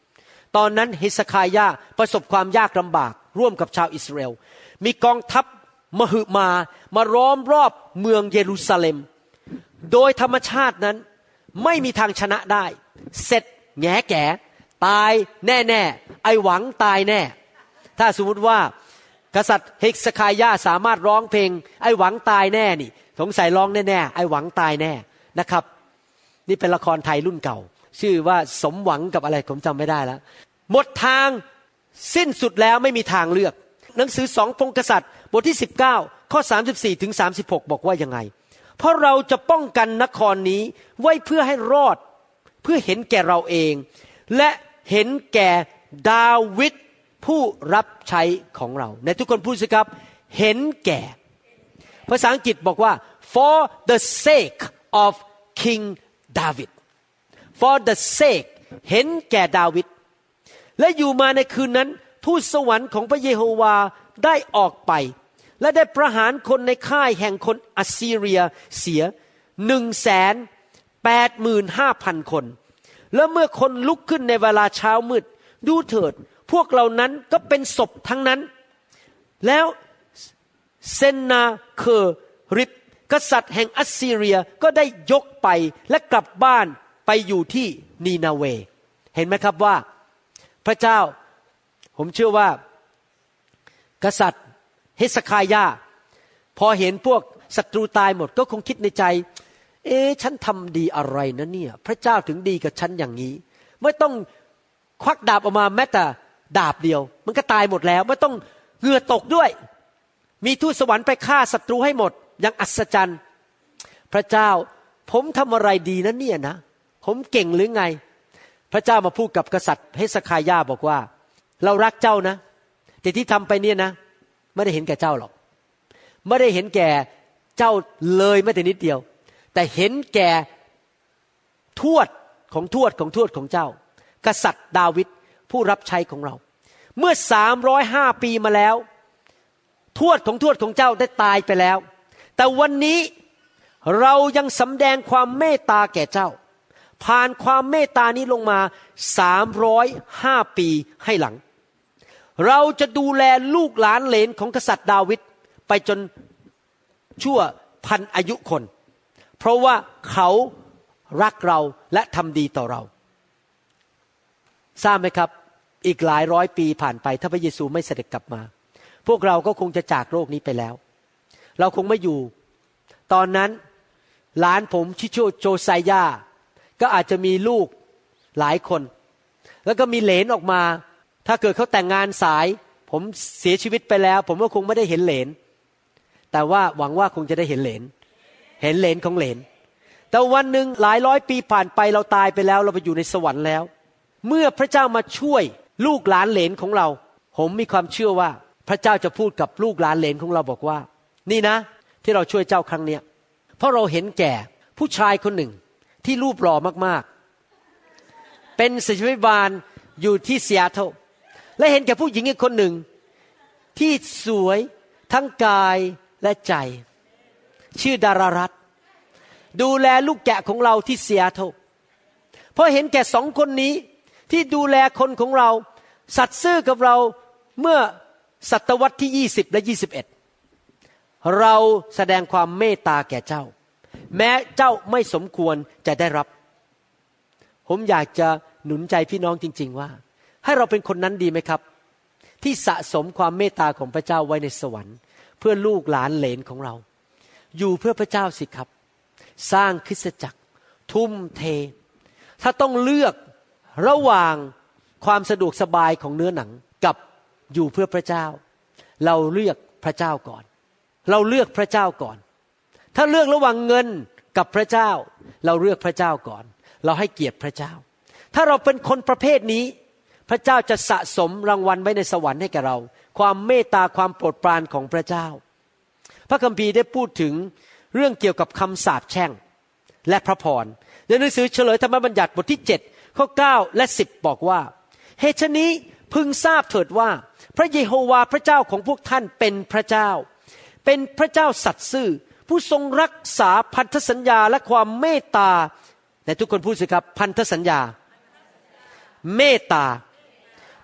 ตอนนั้นเฮสคายาประสบความยากลำบากร่วมกับชาวอิสราเอลมีกองทัพมหึมามาล้อมรอบเมืองเยรูซาเล็มโดยธรรมชาตินั้นไม่มีทางชนะได้เสร็จแง่แก่ตายแน่ๆไอหวังตายแน่ถ้าสมมุติว่ากษัตริย์เฮสคายาสามารถร้องเพลงไอหวังตายแน่นี่สงสัยร้องแน่ๆไอหวังตายแน่นะครับนี่เป็นละครไทยรุ่นเก่าชื่อว่าสมหวังกับอะไรผมจำไม่ได้แล้วหมดทางสิ้นสุดแล้วไม่มีทางเลือกหนังสือสองพงศ์กษัตริย์บทที่สิบเก้าข้อสามสิบสี่ถึงสามสิบหกบอกว่ายังไงเพราะเราจะป้องกันนครนี้ไว้เพื่อให้รอดเพื่อเห็นแก่เราเองและเห็นแก่ดาวิดผู้รับใช้ของเราในทุกคนพูดสิครับเห็นแก่ภาษาอังกฤษบอกว่า for the sake of King David for the sake เห็นแก่ดาวิดและอยู่มาในคืนนั้นทูตสวรรค์ของพระเยโฮวาได้ออกไปและได้ประหารคนในค่ายแห่งคนอัสซีเรียเสียหนึ่งแสนแปดหมื่นห้าพันคนแล้วเมื่อคนลุกขึ้นในเวลาเช้ามืดดูเถิดพวกเหล่านั้นก็เป็นศพทั้งนั้นแล้วเซนนาเคอริบกษัตริย์แห่งอัสซีเรียก็ได้ยกไปและกลับบ้านไปอยู่ที่นีนาเวเห็นไหมครับว่าพระเจ้าผมเชื่อว่ากษัตริย์เฮสคายาพอเห็นพวกศัตรูตายหมดก็คงคิดในใจเอ๊ะฉันทำดีอะไรนะเนี่ยพระเจ้าถึงดีกับฉันอย่างนี้ไม่ต้องควักดาบออกมาแม้แต่ดาบเดียวมันก็ตายหมดแล้วไม่ต้องเหงื่อตกด้วยมีทูตสวรรค์ไปฆ่าศัตรูให้หมดอย่างอัศจรรย์พระเจ้าผมทำอะไรดีนะเนี่ยนะผมเก่งหรือไงพระเจ้ามาพูดกับกษัตริย์เฮสคายาบอกว่าเรารักเจ้านะแต่ที่ทำไปเนี่ยนะไม่ได้เห็นแก่เจ้าหรอกไม่ได้เห็นแก่เจ้าเลยแม้แต่นิดเดียวแต่เห็นแก่ทวดของทวดของทวดของเจ้ากษัตริย์ดาวิดผู้รับใช้ของเราเมื่อสามร้อยห้าปีมาแล้วทวดของทวดของเจ้าได้ตายไปแล้วแต่วันนี้เรายังสำแดงความเมตตาแก่เจ้าผ่านความเมตตานี้ลงมาสามร้อยห้าปีให้หลังเราจะดูแลลูกหลานเหลนของกษัตริย์ดาวิดไปจนชั่วพันอายุคนเพราะว่าเขารักเราและทำดีต่อเราทราบไหมครับอีกหลายร้อยปีผ่านไปถ้าพระเยซูไม่เสด็จกลับมาพวกเราก็คงจะจากโลกนี้ไปแล้วเราคงไม่อยู่ตอนนั้นหลานผมชิโชโจไซยาก็อาจจะมีลูกหลายคนแล้วก็มีเหลนออกมาถ้าเกิดเขาแต่งงานสายผมเสียชีวิตไปแล้วผมก็คงไม่ได้เห็นเหลนแต่ว่าหวังว่าคงจะได้เห็นเหลนเห็นเหลนของเหลนแต่วันหนึ่งหลายร้อยปีผ่านไปเราตายไปแล้วเราไปอยู่ในสวรรค์แล้วเมื่อพระเจ้ามาช่วยลูกหลานเหลนของเราผมมีความเชื่อว่าพระเจ้าจะพูดกับลูกหลานเหลนของเราบอกว่านี่นะที่เราช่วยเจ้าครั้งเนี้ยเพราะเราเห็นแก่ผู้ชายคนหนึ่งที่รูปหล่อมากๆเป็นศิษยาภิบาลอยู่ที่ซีแอตเทิลและเห็นแก่ผู้หญิงอีกคนหนึ่งที่สวยทั้งกายและใจชื่อดารารัตน์ดูแลลูกแกะของเราที่ซีแอตเทิลเพราะเห็นแก่สองคนนี้ที่ดูแลคนของเราสัตย์ซื่อกับเราเมื่อศตวรรษที่ยี่สิบและยี่สิบเอ็ดเราแสดงความเมตตาแก่เจ้าแม้เจ้าไม่สมควรจะได้รับผมอยากจะหนุนใจพี่น้องจริงๆว่าให้เราเป็นคนนั้นดีไหมครับที่สะสมความเมตตาของพระเจ้าไว้ในสวรรค์เพื่อลูกหลานเหลนของเราอยู่เพื่อพระเจ้าสิครับสร้างคริสตจักรทุ่มเทถ้าต้องเลือกระหว่างความสะดวกสบายของเนื้อหนังกับอยู่เพื่อพระเจ้าเราเลือกพระเจ้าก่อนเราเลือกพระเจ้าก่อนถ้าเลือกระหว่างเงินกับพระเจ้าเราเลือกพระเจ้าก่อนเราให้เกียรติพระเจ้าถ้าเราเป็นคนประเภทนี้พระเจ้าจะสะสมรางวัลไว้ในสวรรค์ให้แก่เราความเมตตาความโปรดปรานของพระเจ้าพระคัมภีร์ได้พูดถึงเรื่องเกี่ยวกับคำสาปแช่งและพระพรในหนังสือเฉลยธรรมบัญญัติบทที่เจ็ดข้อเก้าและสิบบอกว่าเหตุฉะนี้พึงทราบเถิดว่าพระเยโฮวาพระเจ้าของพวกท่านเป็นพระเจ้าเป็นพระเจ้าสัตย์ซื่อผู้ทรงรักษาพันธสัญญาและความเมตตาแต่ทุกคนพูดสิครับพันธสัญญาเมตตา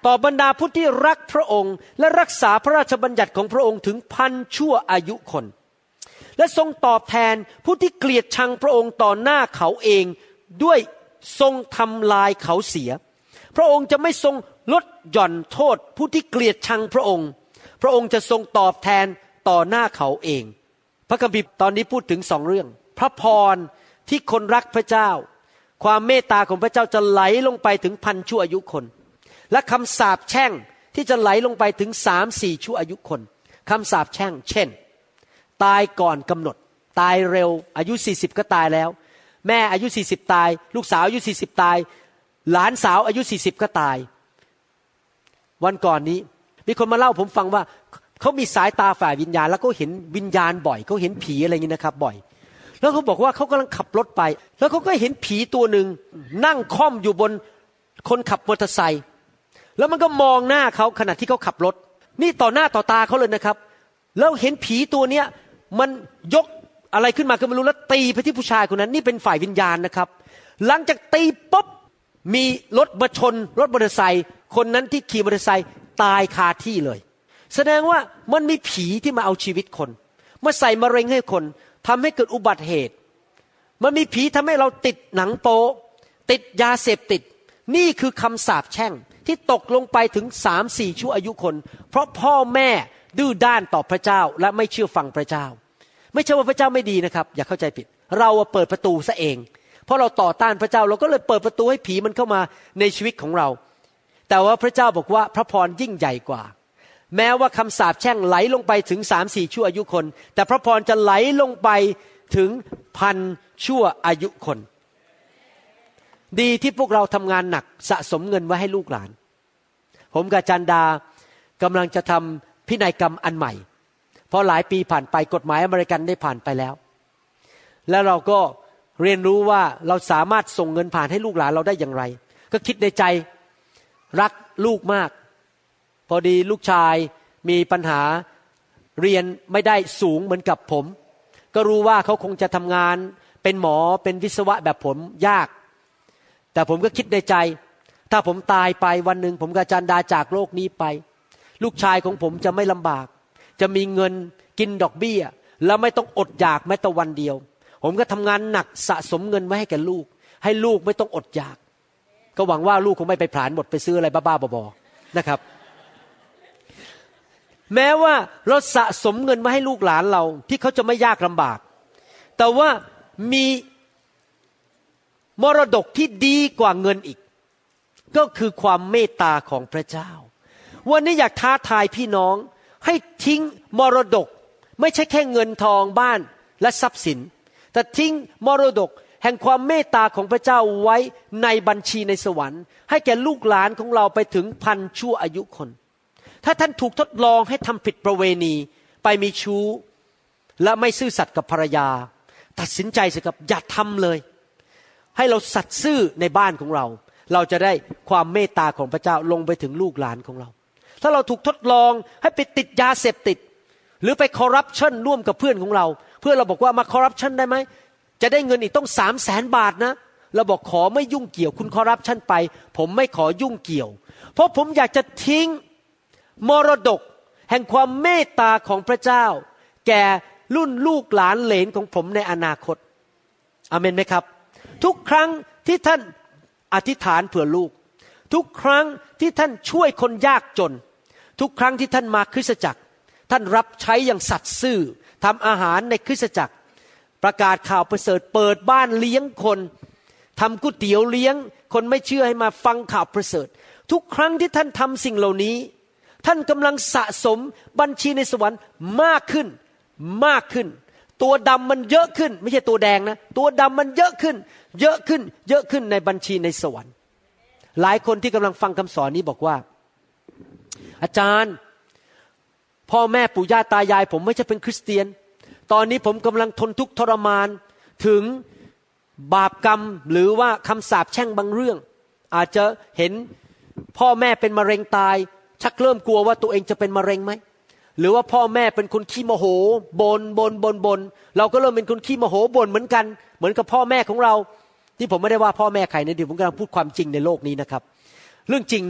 ต่อบรรดาผู้ที่รักพระองค์และรักษาพระราชบัญญัติของพระองค์ถึงพันชั่วอายุคนและทรงตอบแทนผู้ที่เกลียดชังพระองค์ต่อหน้าเขาเองด้วยทรงทำลายเขาเสียพระองค์จะไม่ทรงลดหย่อนโทษผู้ที่เกลียดชังพระองค์พระองค์จะทรงตอบแทนต่อหน้าเขาเองพระคัมภีร์ตอนนี้พูดถึงสองเรื่องพระพรที่คนรักพระเจ้าความเมตตาของพระเจ้าจะไหลลงไปถึงพันชั่วอายุคนและคำสาปแช่งที่จะไหลลงไปถึงสามสี่ชั่วอายุคนคำสาปแช่งเช่นตายก่อนกำหนดตายเร็วอายุสี่สิบก็ตายแล้วแม่อายุสี่สิบตายลูกสาวอายุสี่สิบตายหลานสาวอายุสี่สิบก็ตายวันก่อนนี้มีคนมาเล่าผมฟังว่าเขามีสายตาฝ่ายวิญญาณแล้วก็เห็นวิญญาณบ่อยเขาเห็นผีอะไรอย่างนี้นะครับบ่อยแล้วเขาบอกว่าเขากำลังขับรถไปแล้วเขาก็เห็นผีตัวหนึ่งนั่งค่อมอยู่บนคนขับมอเตอร์ไซค์แล้วมันก็มองหน้าเขาขณะที่เขาขับรถนี่ต่อหน้าต่อตาเขาเลยนะครับแล้วเห็นผีตัวเนี้ยมันยกอะไรขึ้นมาก็ไม่รู้แล้วตีไปที่ผู้ชายคนนั้นนี่เป็นฝ่ายวิญญาณนะครับหลังจากตีปุ๊บมีรถมาชนรถมอเตอร์ไซค์คนนั้นที่ขี่มอเตอร์ไซค์ตายคาที่เลยแสดงว่ามันมีผีที่มาเอาชีวิตคนมาใส่มะเร็งให้คนทำให้เกิดอุบัติเหตุมันมีผีทำให้เราติดหนังโป๊ติดยาเสพติดนี่คือคำสาปแช่งที่ตกลงไปถึงสามสี่ชั่วอายุคนเพราะพ่อแม่ดื้อด้านต่อพระเจ้าและไม่เชื่อฟังพระเจ้าไม่ใช่ว่าพระเจ้าไม่ดีนะครับอย่าเข้าใจผิดเราเปิดประตูซะเองเพราะเราต่อต้านพระเจ้าเราก็เลยเปิดประตูให้ผีมันเข้ามาในชีวิตของเราแต่ว่าพระเจ้าบอกว่าพระพรยิ่งใหญ่กว่าแม้ว่าคำสาปแช่งไหลลงไปถึงสามสี่ชั่วอายุคนแต่พระพรจะไหลลงไปถึงพันชั่วอายุคนดีที่พวกเราทำงานหนักสะสมเงินไว้ให้ลูกหลานผมกับจันดากำลังจะทำพินัยกรรมอันใหม่เพราะหลายปีผ่านไปกฎหมายอเมริกันได้ผ่านไปแล้วแล้วเราก็เรียนรู้ว่าเราสามารถส่งเงินผ่านให้ลูกหลานเราได้อย่างไรก็คิดในใจรักลูกมากพอดีลูกชายมีปัญหาเรียนไม่ได้สูงเหมือนกับผมก็รู้ว่าเขาคงจะทำงานเป็นหมอเป็นวิศวะแบบผมยากแต่ผมก็คิดในใจถ้าผมตายไปวันหนึ่งผมกับจันดาจากโลกนี้ไปลูกชายของผมจะไม่ลำบากจะมีเงินกินดอกเบี้ยแล้วไม่ต้องอดอยากแม้แต่วันเดียวผมก็ทำงานหนักสะสมเงินไว้ให้แก่ลูกให้ลูกไม่ต้องอดอยากก็หวังว่าลูกคงไม่ไปผลาญหมดไปซื้ออะไรบ้าๆบอๆนะครับแม้ว่าเราสะสมเงินมาให้ลูกหลานเราที่เขาจะไม่ยากลำบากแต่ว่ามีมรดกที่ดีกว่าเงินอีกก็คือความเมตตาของพระเจ้าวันนี้อยากท้าทายพี่น้องให้ทิ้งมรดกไม่ใช่แค่เงินทองบ้านและทรัพย์สินแต่ทิ้งมรดกแห่งความเมตตาของพระเจ้าไว้ในบัญชีในสวรรค์ให้แก่ลูกหลานของเราไปถึงพันชั่วอายุคนถ้าท่านถูกทดลองให้ทำผิดประเวณีไปมีชู้และไม่ซื่อสัตย์กับภรรยาตัดสินใจสิครับอย่าทำเลยให้เราสัตย์ซื่อในบ้านของเราเราจะได้ความเมตตาของพระเจ้าลงไปถึงลูกหลานของเราถ้าเราถูกทดลองให้ไปติดยาเสพติดหรือไปคอร์รัปชันร่วมกับเพื่อนของเราเพื่อนเราบอกว่ามาคอร์รัปชันได้ไหมจะได้เงินอีกต้องสามแสนบาทนะเราบอกขอไม่ยุ่งเกี่ยวคุณคอร์รัปชันไปผมไม่ขอยุ่งเกี่ยวเพราะผมอยากจะทิ้งมรดกแห่งความเมตตาของพระเจ้าแก่รุ่นลูกหลานเหลนของผมในอนาคตอาเมนไหมครับทุกครั้งที่ท่านอธิษฐานเผื่อลูกทุกครั้งที่ท่านช่วยคนยากจนทุกครั้งที่ท่านมาคริสตจักรท่านรับใช้อย่างสัตย์ซื่อทำอาหารในคริสตจักรประกาศข่าวประเสริฐเปิดบ้านเลี้ยงคนทำก๋วยเตี๋ยวเลี้ยงคนไม่เชื่อให้มาฟังข่าวประเสริฐทุกครั้งที่ท่านทำสิ่งเหล่านี้ท่านกำลังสะสมบัญชีในสวรรค์มากขึ้นมากขึ้นตัวดำมันเยอะขึ้นไม่ใช่ตัวแดงนะตัวดำมันเยอะขึ้นเยอะขึ้นเยอะขึ้นในบัญชีในสวรรค์หลายคนที่กำลังฟังคำสอนนี้บอกว่าอาจารย์พ่อแม่ปู่ย่าตายายผมไม่ใช่เป็นคริสเตียนตอนนี้ผมกำลังทนทุกข์ทรมานถึงบาปกรรมหรือว่าคำสาปแช่งบางเรื่องอาจจะเห็นพ่อแม่เป็นมะเร็งตายชักเริ่มกลัวว่าตัวเองจะเป็นมะเร็งไหมหรือว่าพ่อแม่เป็นคนขี้โมโหบ่นบ่นบ่นบ่นเราก็เริ่มเป็นคนขี้โมโหบ่นเหมือนกันเหมือนกับพ่อแม่ของเราที่ผมไม่ได้ว่าพ่อแม่ใครนะเดี๋ยวผมกำลังพูดความจริงในโลกนี้นะครับเรื่องจริงนะ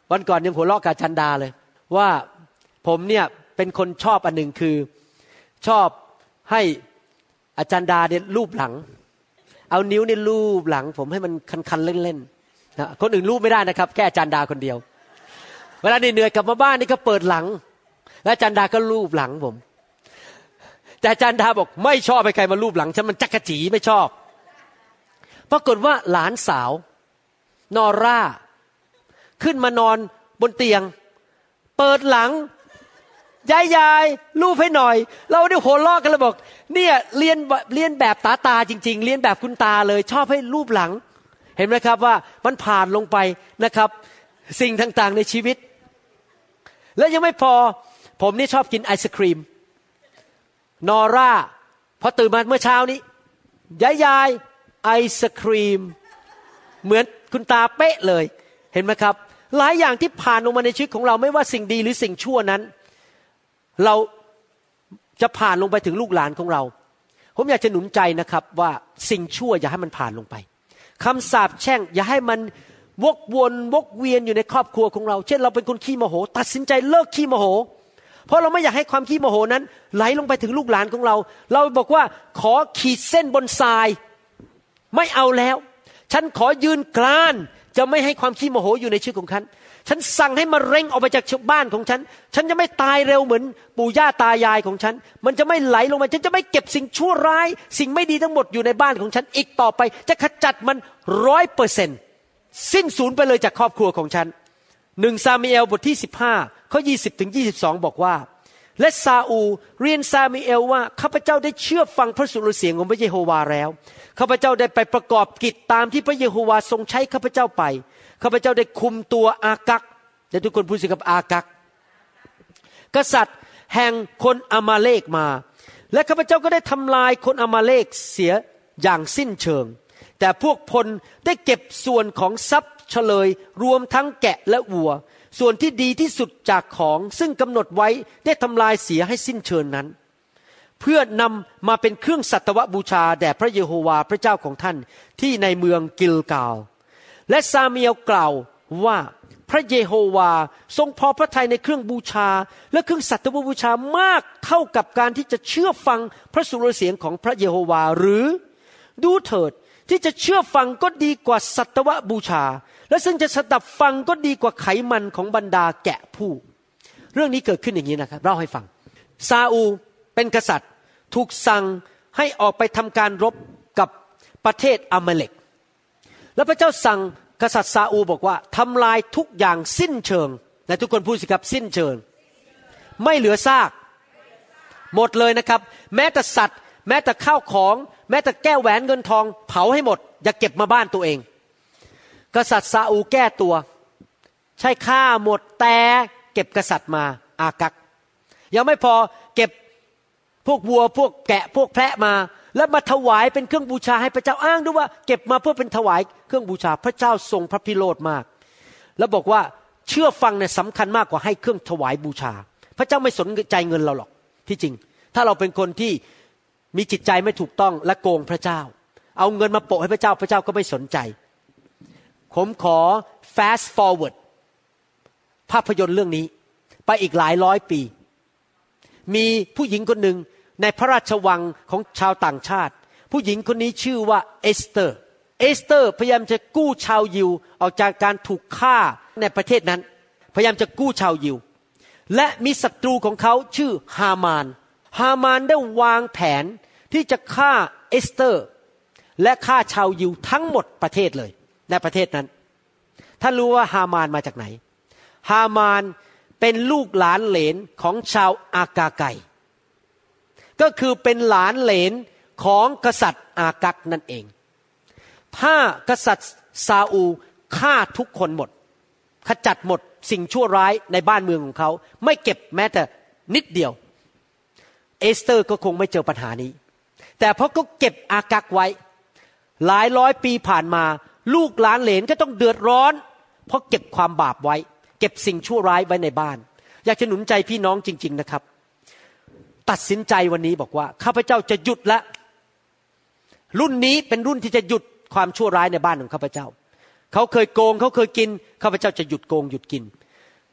วันก่อนยังหัวเราะกับจันดาเลยว่าผมเนี่ยเป็นคนชอบอันหนึ่งคือชอบให้อาจารย์ดาเนี่ยลูบหลังเอานิ้วนี่ลูบหลังผมให้มันคันๆเล่นๆนะคนอื่นลูบไม่ได้นะครับแค่อาจารย์ดาคนเดียวเวลาเหนื่อยๆกลับมาบ้านนี่ก็เปิดหลังแล้วอาจารย์ดาก็ลูบหลังผมแต่อาจารย์ดาบอกไม่ชอบให้ใครมาลูบหลังฉันมันจักกะจีไม่ชอบปรากฏว่าหลานสาวนอร่าขึ้นมานอนบนเตียงเปิดหลังยายยายลูบให้หน่อยเราได้หัวเราะกันเลยบอกเนี่ยเรียนเรียนแบบตาตาจริงๆเรียนแบบคุณตาเลยชอบให้ลูบหลังเห็นไหมครับว่ามันผ่านลงไปนะครับสิ่งต่างๆในชีวิตแล้วยังไม่พอผมนี่ชอบกินไอศครีมนอร่าพอตื่นมาเมื่อเช้านี้ยายยายไอศครีมเหมือนคุณตาเป๊ะเลยเห็นไหมครับหลายอย่างที่ผ่านลงมาในชีวิตของเราไม่ว่าสิ่งดีหรือสิ่งชั่วนั้นเราจะผ่านลงไปถึงลูกหลานของเราผมอยากจะหนุนใจนะครับว่าสิ่งชั่วอย่าให้มันผ่านลงไปคำสาปแช่งอย่าให้มันวกวนวกเวียนอยู่ในครอบครัวของเราเช่นเราเป็นคนขี้โมโหตัดสินใจเลิกขี้โมโหเพราะเราไม่อยากให้ความขี้โมโหนั้นไหลลงไปถึงลูกหลานของเราเราบอกว่าขอขีดเส้นบนทรายไม่เอาแล้วฉันขอยืนกรานจะไม่ให้ความขี้โมโหอยู่ในชีวิตของฉันฉันสั่งให้มะเร็งออกไปจากบ้านของฉันฉันจะไม่ตายเร็วเหมือนปู่ย่าตายายของฉันมันจะไม่ไหลลงมาฉันจะไม่เก็บสิ่งชั่วร้ายสิ่งไม่ดีทั้งหมดอยู่ในบ้านของฉันอีกต่อไปจะขจัดมันร้อยเปอร์เซ็นต์สิ้นสูญไปเลยจากครอบครัวของฉันหนึ่งซามูเอลบทที่สิบห้าข้อยี่สิบถึงยี่สิบสองบอกว่าและซาอูลเรียนซามูเอลว่าข้าพเจ้าได้เชื่อฟังพระสุรเสียงของพระเยโฮวาแล้วข้าพเจ้าได้ไปประกอบกิจตามที่พระเยโฮวาทรงใช้ข้าพเจ้าไปข้าพเจ้าได้คุมตัวอากักและทุกคนพูดสิครับอากักกษัตริย์แห่งคนอามาเลกมาและข้าพเจ้าก็ได้ทำลายคนอามาเลกเสียอย่างสิ้นเชิงแต่พวกพลได้เก็บส่วนของทรัพย์เฉลยรวมทั้งแกะและวัวส่วนที่ดีที่สุดจากของซึ่งกำหนดไว้ได้ทำลายเสียให้สิ้นเชิงนั้นเพื่อนำมาเป็นเครื่องสัตวบูชาแด่พระเยโฮวาพระเจ้าของท่านที่ในเมืองกิลกาลและซามูเอลกล่าวว่าพระเยโฮวาทรงพอพระทัยในเครื่องบูชาและเครื่องสัตวบูชามากเท่ากับการที่จะเชื่อฟังพระสุรเสียงของพระเยโฮวาหรือดูเถิดที่จะเชื่อฟังก็ดีกว่าสัตวบูชาและซึ่งจะสดับฟังก็ดีกว่าไขมันของบรรดาแกะผู้เรื่องนี้เกิดขึ้นอย่างนี้นะครับเล่าให้ฟังซาอูลเป็นกษัตริย์ถูกสั่งให้ออกไปทำการรบกับประเทศอามาเลกแล้วพระเจ้าสั่งกษัตริย์ซาอูลบอกว่าทำลายทุกอย่างสิ้นเชิงและทุกคนพูดสิครับสิ้นเชิงไม่เหลือซากหมดเลยนะครับแม้แต่สัตว์แม้แต่ข้าวของแม้แต่แก้วแหวนเงินทองเผาให้หมดอย่าเก็บมาบ้านตัวเองกษัตริย์ซาอูลแก้ตัวใช่ฆ่าหมดแต่เก็บกษัตริย์มาอากักยังไม่พอเก็บพวกวัวพวกแกะพวกแพะมาแล้วมาถวายเป็นเครื่องบูชาให้พระเจ้าอ้างด้วยว่าเก็บมาเพื่อเป็นถวายเครื่องบูชาพระเจ้าทรงพระพิโรธมากแล้วบอกว่าเชื่อฟังเนี่ยสำคัญมากกว่าให้เครื่องถวายบูชาพระเจ้าไม่สนใจเงินเราหรอกที่จริงถ้าเราเป็นคนที่มีจิตใจไม่ถูกต้องและโกงพระเจ้าเอาเงินมาโปะให้พระเจ้าพระเจ้าก็ไม่สนใจผมขอ fast forward ภาพยนตร์เรื่องนี้ไปอีกหลายร้อยปีมีผู้หญิงคนหนึ่งในพระราชวังของชาวต่างชาติผู้หญิงคนนี้ชื่อว่าเอสเตอร์เอสเตอร์พยายามจะกู้ชาวยิวออกจากการถูกฆ่าในประเทศนั้นพยายามจะกู้ชาวยิวและมีศัตรูของเขาชื่อฮามานฮามานได้วางแผนที่จะฆ่าเอสเตอร์และฆ่าชาวยิวทั้งหมดประเทศเลยในประเทศนั้นท่านรู้ว่าฮามานมาจากไหนฮามานเป็นลูกหลานเหลนของชาวอากาไกก็คือเป็นหลานเหลนของกษัตริย์อากักนั่นเองถ้ากษัตริย์ซาอูลฆ่าทุกคนหมดขจัดหมดสิ่งชั่วร้ายในบ้านเมืองของเขาไม่เก็บแม้แต่นิดเดียวเอสเตอร์ก็คงไม่เจอปัญหานี้แต่เพราะเขาเก็บอากักไว้หลายร้อยปีผ่านมาลูกหลานเหลนก็ต้องเดือดร้อนเพราะเก็บความบาปไว้เก็บสิ่งชั่วร้ายไว้ในบ้านอยากจะหนุนใจพี่น้องจริงๆนะครับตัดสินใจวันนี้บอกว่าข้าพเจ้าจะหยุดละรุ่นนี้เป็นรุ่นที่จะหยุดความชั่วร้ายในบ้านของข้าพเจ้าเขาเคยโกงเขาเคยกินข้าพเจ้าจะหยุดโกงหยุดกิน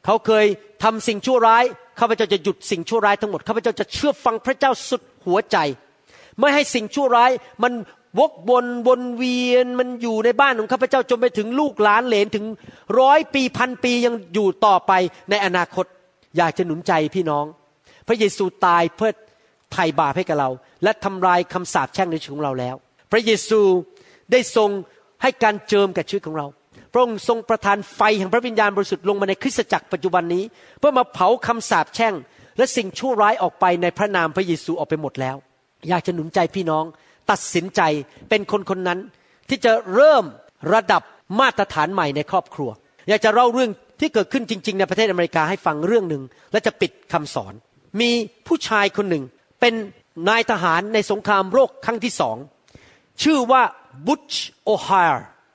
เขาเคยทำสิ่งชั่วร้ายข้าพเจ้าจะหยุดสิ่งชั่วร้ายทั้งหมดข้าพเจ้าจะเชื่อฟังพระเจ้าสุดหัวใจไม่ให้สิ่งชั่วร้ายมันวกวนวนเวียนมันอยู่ในบ้านของข้าพเจ้าจนไปถึงลูกหลานเหลนถึงร้อยปีพันปียังอยู่ต่อไปในอนาคตอยากจะหนุนใจพี่น้องพระเยซูตายเพื่อไถ่บาปให้กับเราและทำลายคำสาปแช่งในชีวิตของเราแล้วพระเยซูได้ทรงให้การเจิมกับชีวิตของเราพระองค์ทรงประทานไฟแห่งพระวิญญาณบริสุทธิ์ลงมาในคริสตจักรปัจจุบันนี้เพื่อมาเผาคำสาปแช่งและสิ่งชั่วร้ายออกไปในพระนามพระเยซูออกไปหมดแล้วอยากจะหนุนใจพี่น้องตัดสินใจเป็นคนคนนั้นที่จะเริ่มระดับมาตรฐานใหม่ในครอบครัวอยากจะเล่าเรื่องที่เกิดขึ้นจริงๆในประเทศอเมริกาให้ฟังเรื่องหนึ่งและจะปิดคำสอนมีผู้ชายคนหนึ่งเป็นนายทหารในสงครามโลกครั้งที่สองชื่อว่าบุชโอไฮร์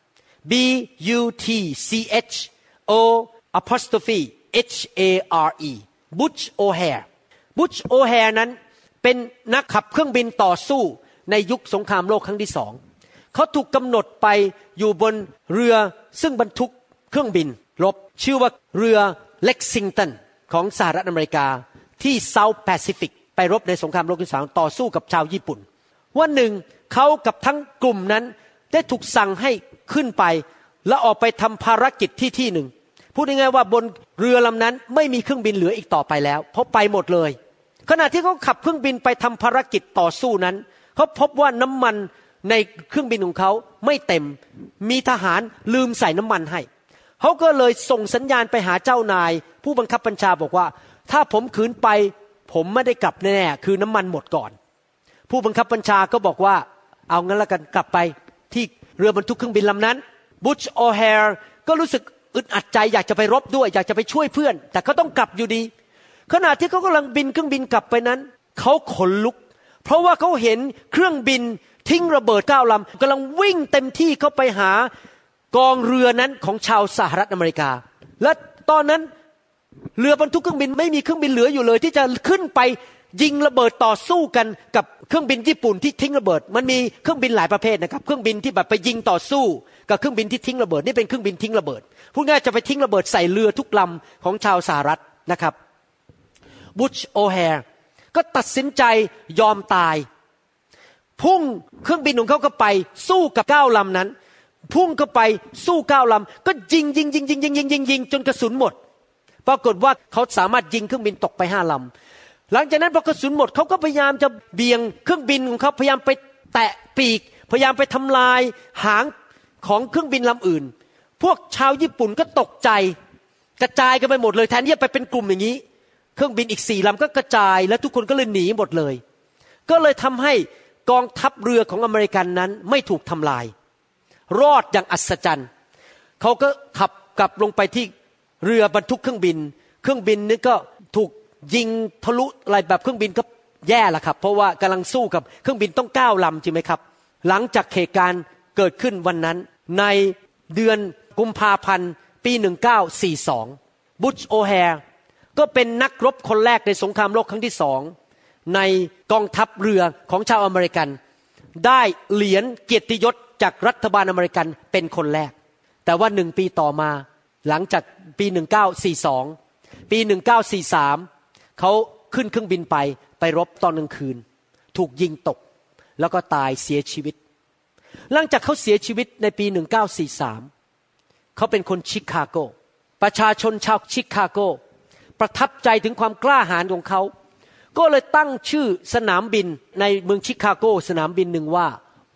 B U T C H O apostrophe H A R E บุชโอไฮร์บุชโอไฮร์นั้นเป็นนักขับเครื่องบินต่อสู้ในยุคสงครามโลกครั้งที่สองเขาถูกกำหนดไปอยู่บนเรือซึ่งบรรทุกเครื่องบินรบชื่อว่าเรือเล็กซิงตันของสหรัฐอเมริกาที่เซาท์แปซิฟิกไปรบในสงครามโลกครั้งที่สองต่อสู้กับชาวญี่ปุ่นวันหนึ่งเขากับทั้งกลุ่มนั้นได้ถูกสั่งให้ขึ้นไปและออกไปทำภารกิจที่ที่หนึ่งพูดง่ายๆว่าบนเรือลำนั้นไม่มีเครื่องบินเหลืออีกต่อไปแล้วเพราะไปหมดเลยขณะที่เขาขับเครื่องบินไปทำภารกิจต่อสู้นั้นเขาพบว่าน้ำมันในเครื่องบินของเขาไม่เต็มมีทหารลืมใส่น้ำมันให้เขาก็เลยส่งสัญญาณไปหาเจ้านายผู้บังคับบัญชาบอกว่าถ้าผมขืนไปผมไม่ได้กลับแน่ๆคือน้ำมันหมดก่อนผู้บังคับบัญชาก็บอกว่าเอางั้นละกันกลับไปที่เรือบรรทุกเครื่องบินลำนั้นบุชโอไฮร์ก็รู้สึกอึดอัดใจอยากจะไปรบด้วยอยากจะไปช่วยเพื่อนแต่ก็ต้องกลับอยู่ดีขณะที่เขากำลังบินเครื่องบินกลับไปนั้นเขาขนลุกเพราะว่าเขาเห็นเครื่องบินทิ้งระเบิดเก้าลำกำลังวิ่งเต็มที่เข้าไปหากองเรือนั้นของชาวสหรัฐอเมริกาและตอนนั้นเรือบรรทุกเครื่องบินไม่มีเครื่องบินเหลืออยู่เลยที่จะขึ้นไปยิงระเบิดต่อสู้กันกับเครื่องบินญี่ปุ่นที่ทิ้งระเบิดมันมีเครื่องบินหลายประเภทนะครับเครื่องบินที่แบบไปยิงต่อสู้กับเครื่องบินที่ทิ้งระเบิดนี่เป็นเครื่องบินทิ้งระเบิดพูดง่ายจะไปทิ้งระเบิดใส่เรือทุกลำของชาวสหรัฐนะครับบุชโอไฮร์ก็ตัดสินใจยอมตายพุ่งเครื่องบินของเขาก็ไปสู้กับเก้าลำนั้นพุ่งเข้าไปสู้เก้าลำก็ยิงยิงยิงยิงยิงยิงยิงยิงจนกระสุนหมดปรากฏว่าเขาสามารถยิงเครื่องบินตกไปห้าลำหลังจากนั้นพอกระสุนหมดเขาก็พยายามจะเบี่ยงเครื่องบินของเขาพยายามไปแตะปีกพยายามไปทำลายหางของเครื่องบินลำอื่นพวกชาวญี่ปุ่นก็ตกใจกระจายกันไปหมดเลยแทนที่จะไปเป็นกลุ่มอย่างนี้เครื่องบินอีกสี่ลำก็กระจายแล้วทุกคนก็เลยหนีหมดเลยก็เลยทำให้กองทัพเรือของอเมริกันนั้นไม่ถูกทำลายรอดอย่างอัศจรรย์เขาก็ขับกลับลงไปที่เรือบรรทุกเครื่องบินเครื่องบินนี่ก็ถูกยิงทะลุอะไรแบบเครื่องบินก็แย่ละครับเพราะว่ากำลังสู้กับเครื่องบินต้องเก้าลำจริงไหมครับหลังจากเหตุการณ์เกิดขึ้นวันนั้นในเดือนกุมภาพันธ์ปีหนึ่งเก้าสี่สองบุชโอไฮร์ก็เป็นนักรบคนแรกในสงครามโลกครั้งที่สองในกองทัพเรือของชาวอเมริกันได้เหรียญเกียรติยศจากรัฐบาลอเมริกันเป็นคนแรกแต่ว่าหนึ่งปีต่อมาหลังจากปีหนึ่งเก้าสี่สองปีหนึ่งเก้าสี่สามเขาขึ้นเครื่องบินไปไปรบตอนกลางคืนถูกยิงตกแล้วก็ตายเสียชีวิตหลังจากเขาเสียชีวิตในปีหนึ่งเก้าสี่สามเขาเป็นคนชิคาโกประชาชนชาวชิคาโกประทับใจถึงความกล้าหาญของเขาก็เลยตั้งชื่อสนามบินในเมืองชิคาโกสนามบินหนึ่งว่า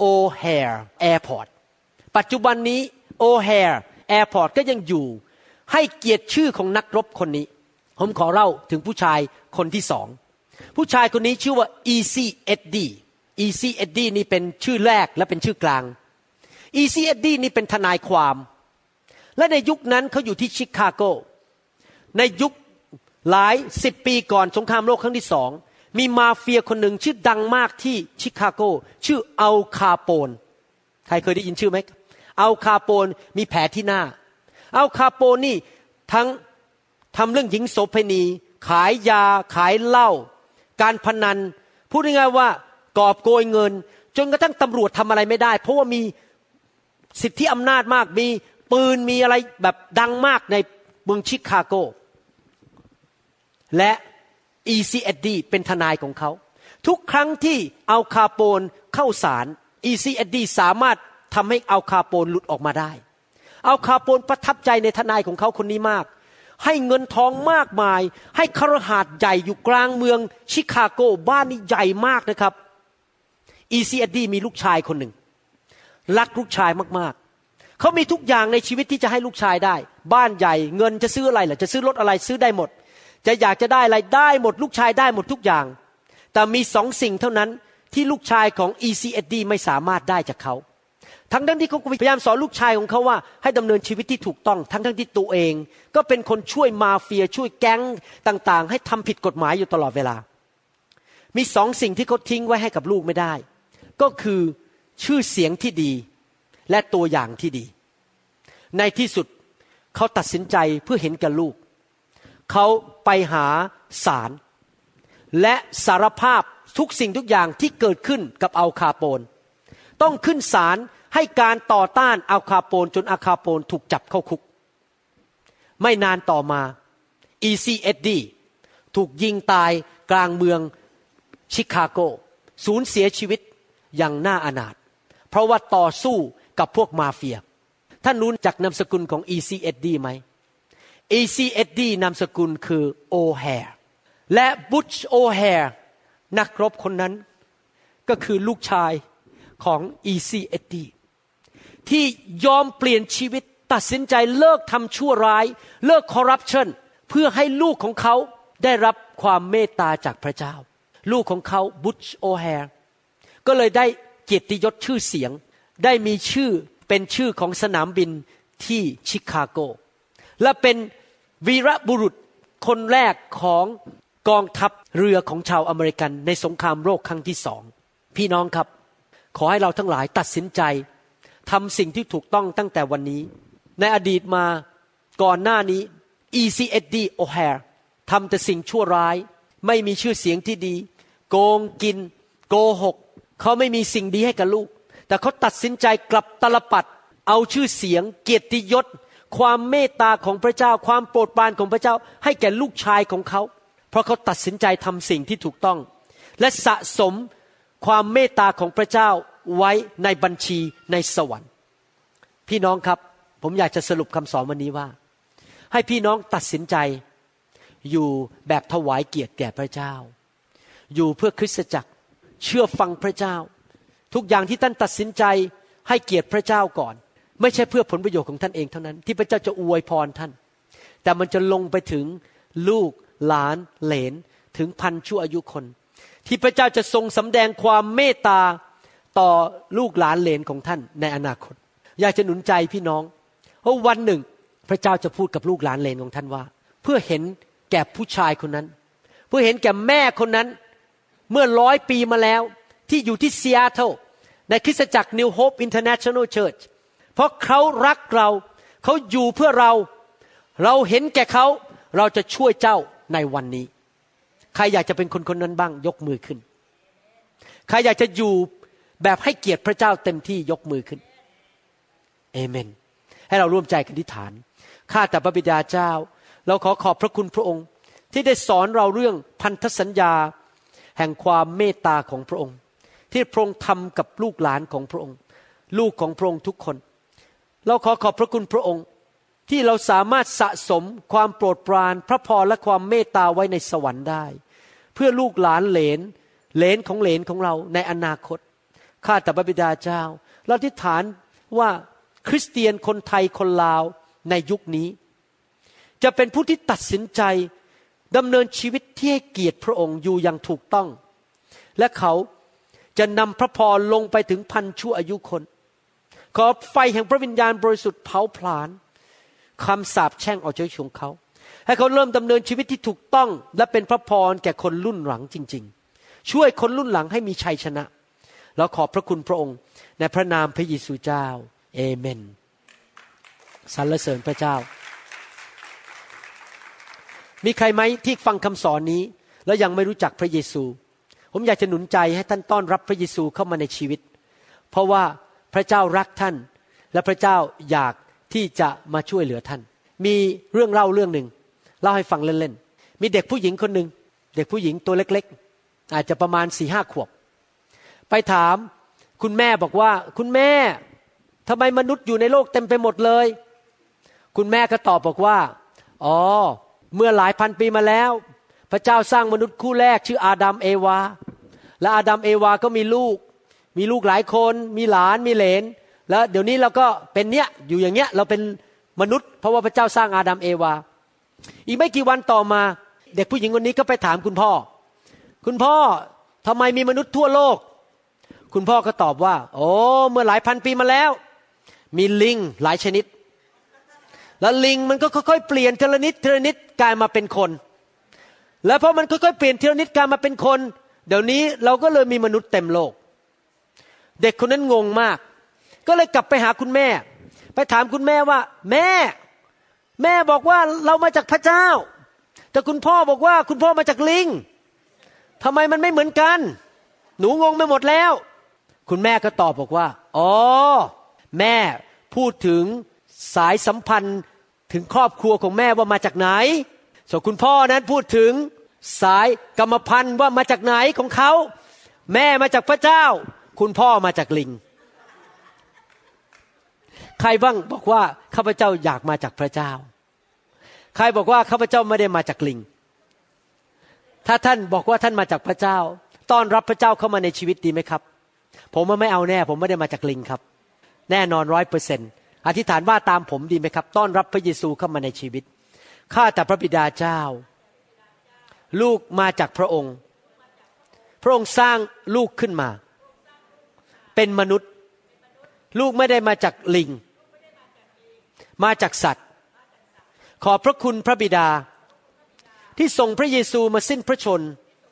O'Hare Airport ปัจจุบันนี้ O'Hare Airport ก็ยังอยู่ให้เกียรติชื่อของนักรบคนนี้ผมขอเล่าถึงผู้ชายคนที่สองผู้ชายคนนี้ชื่อว่า Easy Eddie Easy Eddie นี่เป็นชื่อแรกและเป็นชื่อกลาง Easy Eddie นี่เป็นทนายความและในยุคนั้นเขาอยู่ที่ชิคาโกในยุคหลายสิบปีก่อนสงครามโลกครั้งที่สองมีมาเฟียคนหนึ่งชื่อดังมากที่ชิคาโกชื่ออัลคาโปนใครเคยได้ยินชื่อไหมอัลคาโปนมีแผลที่หน้าอัลคาโปนนี่ทั้งทำเรื่องหญิงโสเภณีขายยาขายเหล้าการพนันพูดง่ายๆว่ากอบโกยเงินจนกระทั่งตำรวจทำอะไรไม่ได้เพราะว่ามีสิทธิอำนาจมากมีปืนมีอะไรแบบดังมากในเมืองชิคาโกและ อี ซี เอส ดี เป็นทนายของเขาทุกครั้งที่อัลคาโปนเข้าศาล อี ซี เอส ดี สามารถทำให้อัลคาโปนหลุดออกมาได้อัลคาโปนประทับใจในทนายของเขาคนนี้มากให้เงินทองมากมายให้คฤหาสน์ใหญ่อยู่กลางเมืองชิคาโกบ้านนี้ใหญ่มากนะครับ อี ซี เอส ดี มีลูกชายคนหนึ่งรักลูกชายมากๆเขามีทุกอย่างในชีวิตที่จะให้ลูกชายได้บ้านใหญ่เงินจะซื้ออะไรล่ะจะซื้อรถอะไรซื้อได้หมดจะอยากจะได้อะไรได้หมดลูกชายได้หมดทุกอย่างแต่มีสองสิ่งเท่านั้นที่ลูกชายของ อี ซี เอส ดี ไม่สามารถได้จากเขาทั้งทั้งที่เขาพยายามสอนลูกชายของเขาว่าให้ดำเนินชีวิตที่ถูกต้องทั้งทั้งที่ตัวเองก็เป็นคนช่วยมาเฟียช่วยแก๊งต่างๆให้ทำผิดกฎหมายอยู่ตลอดเวลามีสองสิ่งที่เขาทิ้งไว้ให้กับลูกไม่ได้ก็คือชื่อเสียงที่ดีและตัวอย่างที่ดีในที่สุดเขาตัดสินใจเพื่อเห็นแก่ลูกเขาไปหาศาลและสารภาพทุกสิ่งทุกอย่างที่เกิดขึ้นกับอัลคาโปนต้องขึ้นศาลให้การต่อต้านอัลคาโปนจนอัลคาโปนถูกจับเข้าคุกไม่นานต่อมา อี ซี เอส ดี ถูกยิงตายกลางเมืองชิคาโกสูญเสียชีวิตอย่างน่าอนาถเพราะว่าต่อสู้กับพวกมาเฟียท่านรู้จักนามสกุลของ อี ซี เอส ดี ไหม อี ซี เอส ดี นามสกุลคือโอแฮร์และบุชโอแฮร์นักรบคนนั้นก็คือลูกชายของ อี ซี เอส ดี ที่ยอมเปลี่ยนชีวิตตัดสินใจเลิกทำชั่วร้ายเลิกคอร์รัปชันเพื่อให้ลูกของเขาได้รับความเมตตาจากพระเจ้าลูกของเขาบุชโอแฮร์ก็เลยได้เกียรติยศชื่อเสียงได้มีชื่อเป็นชื่อของสนามบินที่ชิคาโกและเป็นวีรบุรุษคนแรกของกองทัพเรือของชาวอเมริกันในสงครามโลกครั้งที่สองพี่น้องครับขอให้เราทั้งหลายตัดสินใจทำสิ่งที่ถูกต้องตั้งแต่วันนี้ในอดีตมาก่อนหน้านี้ อี ซี เอส ดี O'Hare ทำแต่สิ่งชั่วร้ายไม่มีชื่อเสียงที่ดีโกงกินโกหกเขาไม่มีสิ่งดีให้กับลูกแต่เขาตัดสินใจกลับตลปัดเอาชื่อเสียงเกียรติยศความเมตตาของพระเจ้าความโปรดปรานของพระเจ้าให้แก่ลูกชายของเขาเพราะเขาตัดสินใจทำสิ่งที่ถูกต้องและสะสมความเมตตาของพระเจ้าไว้ในบัญชีในสวรรค์พี่น้องครับผมอยากจะสรุปคำสอนวันนี้ว่าให้พี่น้องตัดสินใจอยู่แบบถวายเกียรติแก่พระเจ้าอยู่เพื่อคริสตจักรเชื่อฟังพระเจ้าทุกอย่างที่ท่านตัดสินใจให้เกียรติพระเจ้าก่อนไม่ใช่เพื่อผลประโยชน์ของท่านเองเท่านั้นที่พระเจ้าจะอวยพรท่านแต่มันจะลงไปถึงลูกหลานเหลนถึงพันชั่วอายุคนที่พระเจ้าจะทรงสำแดงความเมตตาต่อลูกหลานเหลนของท่านในอนาคตอยากจะหนุนใจพี่น้องเพราะวันหนึ่งพระเจ้าจะพูดกับลูกหลานเหลนของท่านว่าเพื่อเห็นแก่ผู้ชายคนนั้นเพื่อเห็นแก่แม่คนนั้นเมื่อร้อยปีมาแล้วที่อยู่ที่ซีแอตเทิลในคริสตจักร New Hope International Church เพราะเขารักเราเขาอยู่เพื่อเราเราเห็นแก่เขาเราจะช่วยเจ้าในวันนี้ใครอยากจะเป็นคนคนนั้นบ้างยกมือขึ้นใครอยากจะอยู่แบบให้เกียรติพระเจ้าเต็มที่ยกมือขึ้นเอเมนให้เราร่วมใจกันอธิษฐานข้าแต่พระบิดาเจ้าเราขอขอบพระคุณพระองค์ที่ได้สอนเราเรื่องพันธสัญญาแห่งความเมตตาของพระองค์ที่พระองค์ทำกับลูกหลานของพระองค์ลูกของพระองค์ทุกคนเราขอขอบพระคุณพระองค์ที่เราสามารถสะสมความโปรดปรานพระพรและความเมตตาไว้ในสวรรค์ได้เพื่อลูกหลานเหลนเหลนของเหลนของเราในอนาคตข้าแต่พระบิดาเจ้าเราอธิษฐานว่าคริสเตียนคนไทยคนลาวในยุคนี้จะเป็นผู้ที่ตัดสินใจดำเนินชีวิตที่ให้เกียรติพระองค์อยู่อย่างถูกต้องและเขาจะนำพระพรลงไปถึงพันชั่วอายุคนขอไฟแห่งพระวิญญาณบริสุทธิ์เผาผลาญคำสาปแช่งออกจากชีวิตของเขาให้เขาเริ่มดำเนินชีวิตที่ถูกต้องและเป็นพระพรแก่คนรุ่นหลังจริงๆช่วยคนรุ่นหลังให้มีชัยชนะเราขอบพระคุณพระองค์ในพระนามพระเยซูเจ้าเอเมนสรรเสริญพระเจ้ามีใครไหมที่ฟังคำสอนนี้แล้วยังไม่รู้จักพระเยซูผมอยากจะหนุนใจให้ท่านต้อนรับพระเยซูเข้ามาในชีวิตเพราะว่าพระเจ้ารักท่านและพระเจ้าอยากที่จะมาช่วยเหลือท่านมีเรื่องเล่าเรื่องหนึ่งเล่าให้ฟังเล่นมีเด็กผู้หญิงคนหนึ่งเด็กผู้หญิงตัวเล็กๆอาจจะประมาณ สี่ห้า ขวบไปถามคุณแม่บอกว่าคุณแม่ทำไมมนุษย์อยู่ในโลกเต็มไปหมดเลยคุณแม่ก็ตอบบอกว่าอ๋อเมื่อหลายพันปีมาแล้วพระเจ้าสร้างมนุษย์คู่แรกชื่ออาดัมเอวาและอาดัมเอวาก็มีลูกมีลูกหลายคนมีหลานมีเหลนแล้วเดี๋ยวนี้เราก็เป็นเนี้ยอยู่อย่างเนี้ยเราเป็นมนุษย์เพราะว่าพระเจ้าสร้างอาดัมเอวาอีกไม่กี่วันต่อมาเด็กผู้หญิงคนนี้ก็ไปถามคุณพ่อคุณพ่อทำไมมีมนุษย์ทั่วโลกคุณพ่อก็ตอบว่าโอ้เมื่อหลายพันปีมาแล้วมีลิงหลายชนิดแล้วลิงมันก็ค่อยๆเปลี่ยนทีละนิดทีละนิดกลายมาเป็นคนแล้วพอมันค่อยๆเปลี่ยนทีละนิดกลายมาเป็นคนเดี๋ยวนี้เราก็เลยมีมนุษย์เต็มโลกเด็กคนนั้นงงมากก็เลยกลับไปหาคุณแม่ไปถามคุณแม่ว่าแม่แม่บอกว่าเรามาจากพระเจ้าแต่คุณพ่อบอกว่าคุณพ่อมาจากลิงทำไมมันไม่เหมือนกันหนูงงไปหมดแล้วคุณแม่ก็ตอบบอกว่าอ๋อแม่พูดถึงสายสัมพันธ์ถึงครอบครัวของแม่ว่ามาจากไหนส่วนคุณพ่อนั้นพูดถึงสายกรรมพันธุ์ว่ามาจากไหนของเขาแม่มาจากพระเจ้าคุณพ่อมาจากลิงใครบ้างบอกว่าข้าพเจ้าอยากมาจากพระเจ้าใครบอกว่าข้าพเจ้าไม่ได้มาจากลิงถ้าท่านบอกว่าท่านมาจากพระเจ้าต้อนรับพระเจ้าเข้ามาในชีวิตดีไหมครับผมว่าไม่เอาแน่ผมไม่ได้มาจากลิงครับแน่นอน ร้อยเปอร์เซ็นต์ อธิษฐานว่าตามผมดีไหมครับต้อนรับพระเยซูเข้ามาในชีวิตข้าแต่พระบิดาเจ้าลูกมาจากพระองค์พระองค์สร้างลูกขึ้นมาเป็นมนุษย์ลูกไม่ได้มาจากลิงมาจากสัตว์ขอบพระคุณพระบิดาที่ส่งพระเยซูมาสิ้นพระชน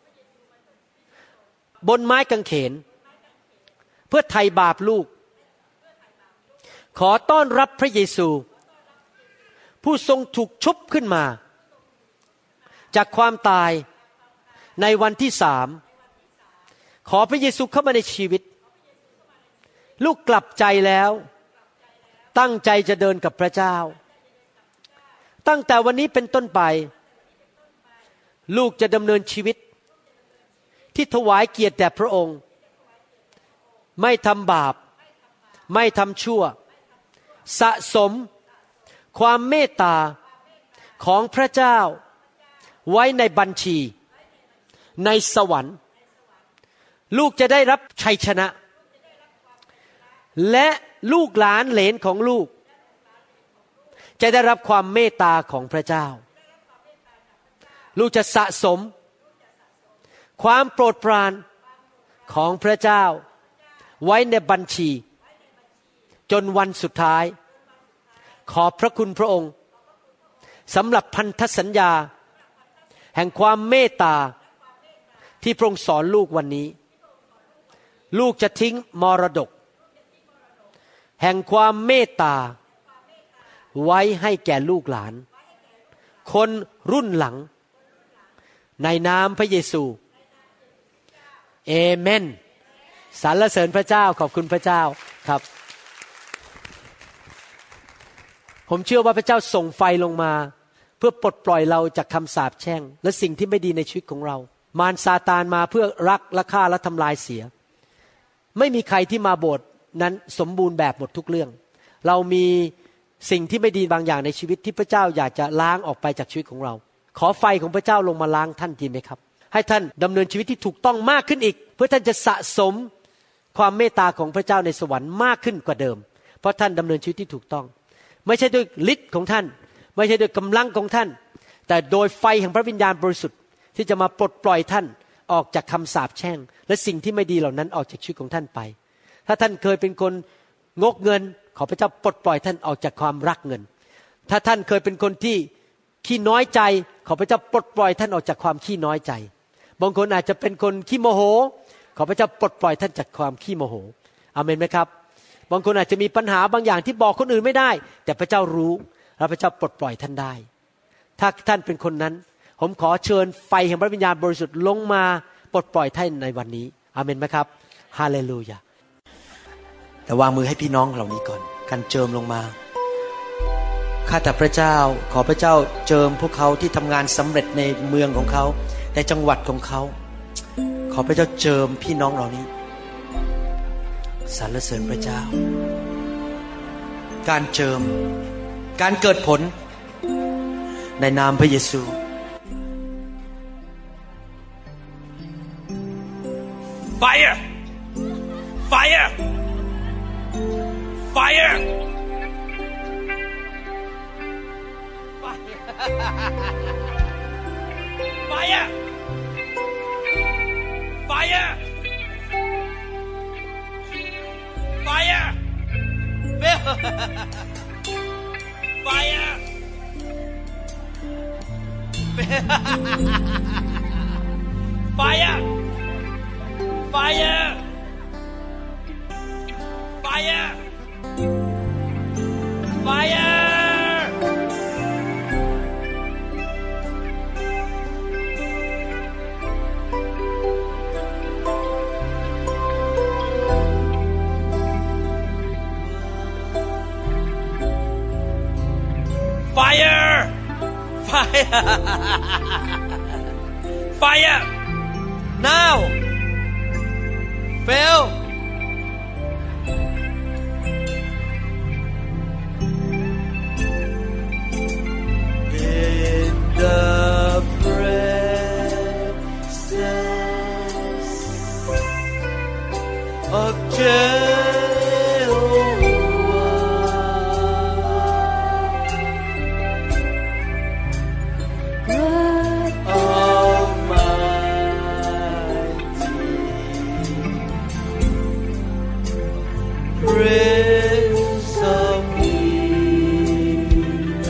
บนไม้กางเขนเพื่อไถ่บาปลูกขอต้อนรับพระเยซูผู้ทรงถูกชุบขึ้นมาจากความตายในวันที่สามขอพระเยซูเข้ามาในชีวิตลูกกลับใจแล้วตั้งใจจะเดินกับพระเจ้าตั้งแต่วันนี้เป็นต้นไปลูกจะดำเนินชีวิตที่ถวายเกียรติแด่พระองค์ไม่ทำบาปไม่ทำชั่วสะสมความเมตตาของพระเจ้าไว้ในบัญชีในสวรรค์ลูกจะได้รับชัยชนะและลูกหลานเหลนของลูกจะได้รับความเมตตาของพระเจ้าลูกจะสะสมความโปรดปรานของพระเจ้าไว้ในบัญชีจนวันสุดท้ายขอบพระคุณพระองค์สำหรับพันธสัญญาแห่งความเมตตาที่พระองค์สอนลูกวันนี้ลูกจะทิ้งมรดกแห่งความเมตตาไว้ให้แก่ลูกหลานคนรุ่นหลังในนามพระเยซูเอเมนสรรเสริญพระเจ้าขอบคุณพระเจ้าครับผมเชื่อว่าพระเจ้าส่งไฟลงมาเพื่อปลดปล่อยเราจากคำสาปแช่งและสิ่งที่ไม่ดีในชีวิตของเรามารซาตานมาเพื่อรักและฆ่าและทำลายเสียไม่มีใครที่มาโบสถ์นั้นสมบูรณ์แบบหมดทุกเรื่องเรามีสิ่งที่ไม่ดีบางอย่างในชีวิตที่พระเจ้าอยากจะล้างออกไปจากชีวิตของเราขอไฟของพระเจ้าลงมาล้างท่านดีไหมครับให้ท่านดำเนินชีวิตที่ถูกต้องมากขึ้นอีกเพื่อท่านจะสะสมความเมตตาของพระเจ้าในสวรรค์มากขึ้นกว่าเดิมเพราะท่านดำเนินชีวิตที่ถูกต้องไม่ใช่ด้วยฤทธิ์ของท่านไม่ใช่ด้วยกำลังของท่านแต่โดยไฟแห่งพระวิญญาณบริสุทธิ์ที่จะมาปลดปล่อยท่านออกจากคำสาปแช่งและสิ่งที่ไม่ดีเหล่านั้นออกจากชีวิตของท่านไปถ้าท่านเคยเป็นคนงกเงินขอพระเจ้าปลดปล่อยท่านออกจากความรักเงินถ้าท่านเคยเป็นคนที่ขี้น้อยใจขอพระเจ้าปลดปล่อยท่านออกจากความขี้น้อยใจบางคนอาจจะเป็นคนขี้โมโหขอพระเจ้าปลดปล่อยท่านจากความขี้โมโหอาเมนไหมครับบางคนอาจจะมีปัญหาบางอย่างที่บอกคนอื่นไม่ได้แต่พระเจ้ารู้และพระเจ้าปลดปล่อยท่านได้ถ้าท่านเป็นคนนั้นผมขอเชิญไฟแห่งพระวิญญาณบริสุทธิ์ลงมาปลดปล่อยท่านในวันนี้อาเมนไหมครับฮาเลลูยาแต่วางมือให้พี่น้องเหล่านี้ก่อนกันเจิมลงมาใครข้าแต่พระเจ้าขอพระเจ้าเจิมพวกเขาที่ทำงานสำเร็จในเมืองของเขาในจังหวัดของเขาขอพระเจ้าเจิมพี่น้องเหล่านี้สรรเสริญพระเจ้าการเจิมการเกิดผลในนามพระเยซู Fire! Fire! Fire! Fire! Fire! Fire! Fire! Fire! Fire! Fire! Fire! Fire! Fire! Fire! Now! Phil! In the presence of Prince of Peace,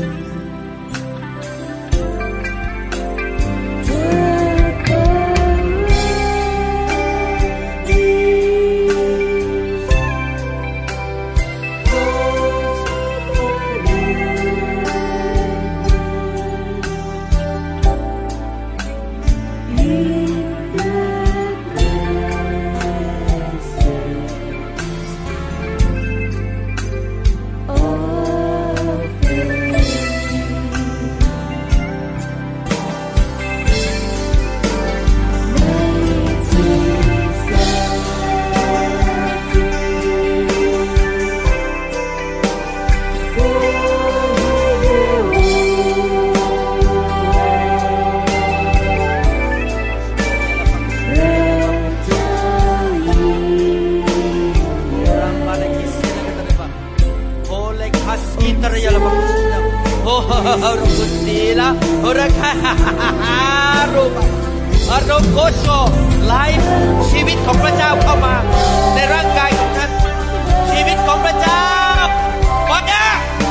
Rusila, Hurakaharuba, Arokosho, life ชีวิตของพระเจ้าเข้ามาในร่างกายของท่านชีวิตของพระเจ้าพอนะ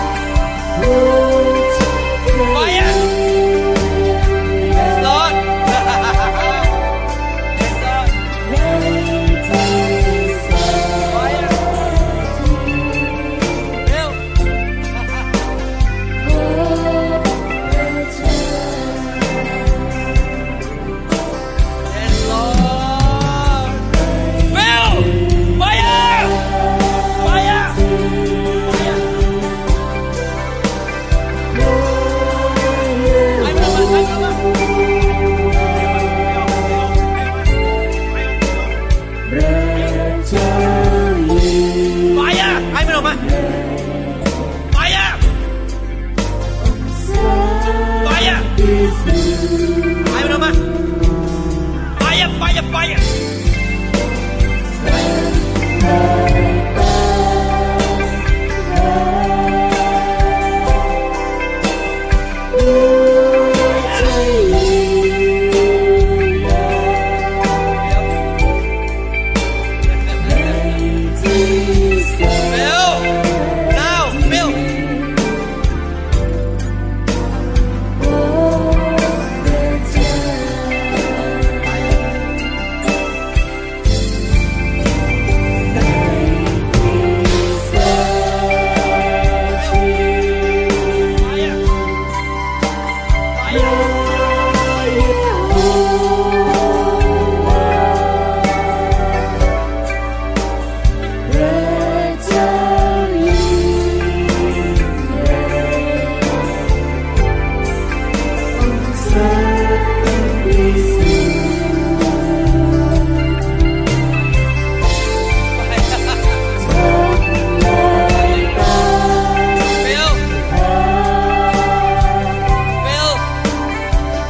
พอนะLord Fire!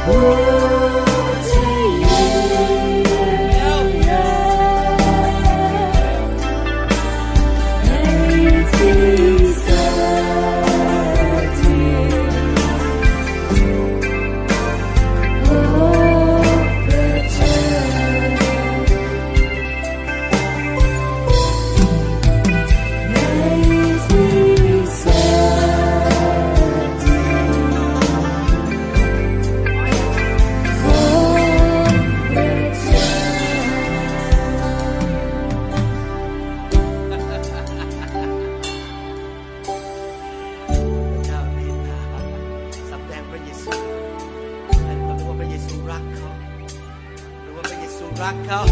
รักเขา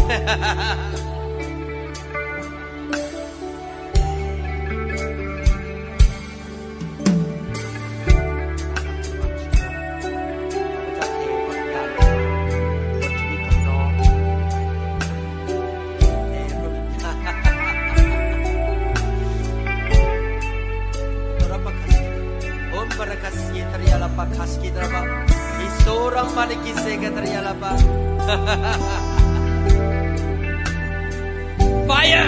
Orang maliki sega teriyalapa. Fire!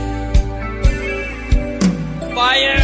Fire!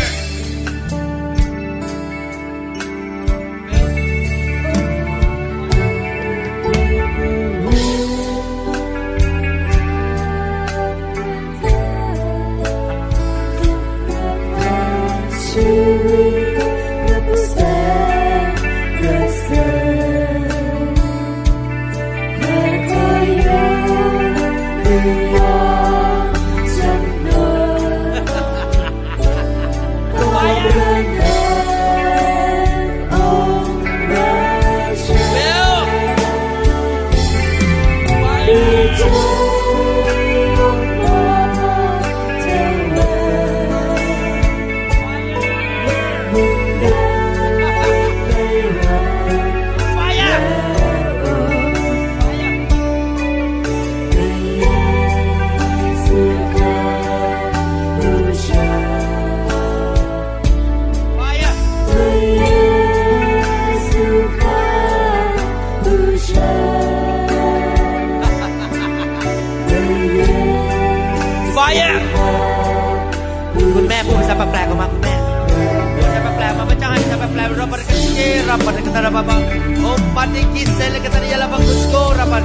คุณแม่พูดภาษาแปลกๆออกมาคุณแม่ภาษาแปลกๆมาพระเจ้าให้ภาษาแปลกๆเราบริกรเจรับบัตรกตาบาโอปัติกิเซลกตาริยาลาบังกุสโกรับบัตร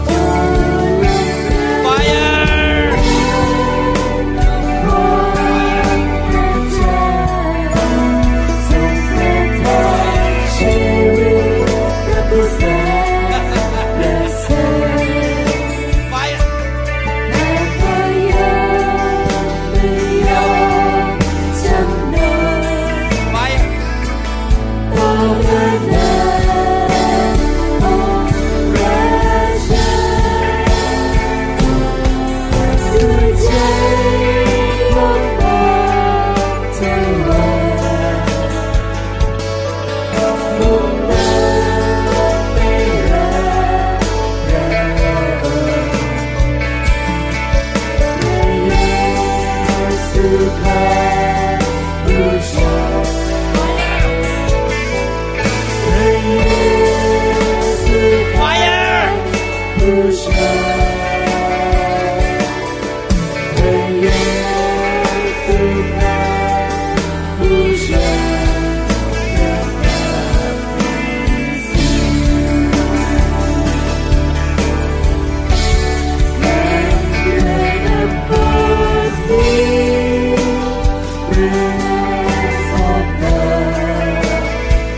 Fire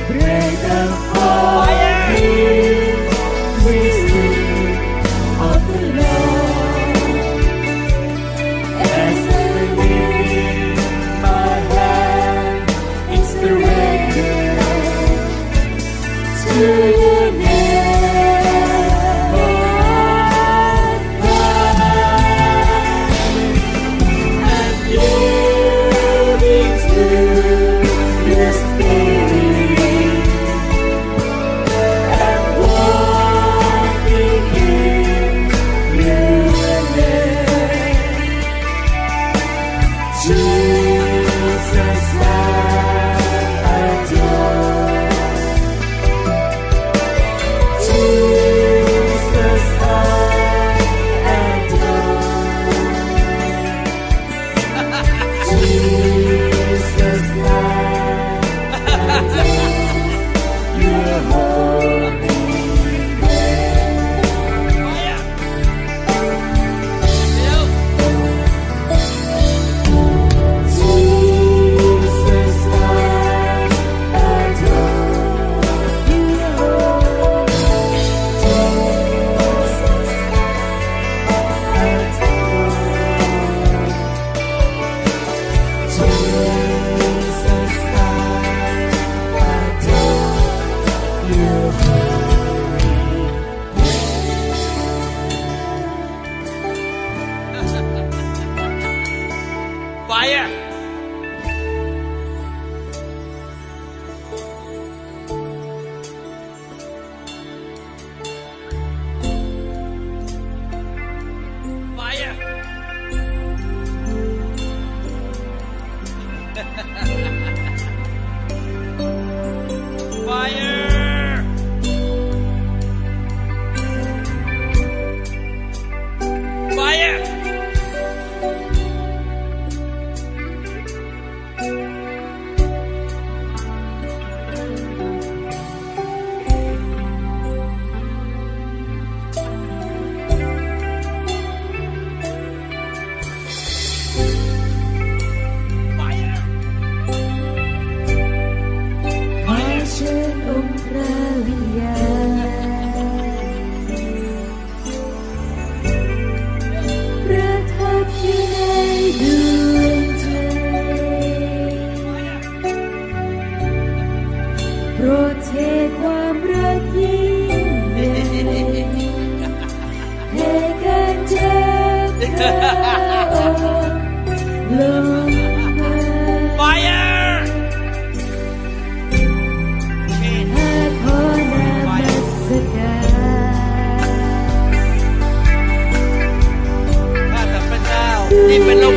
of the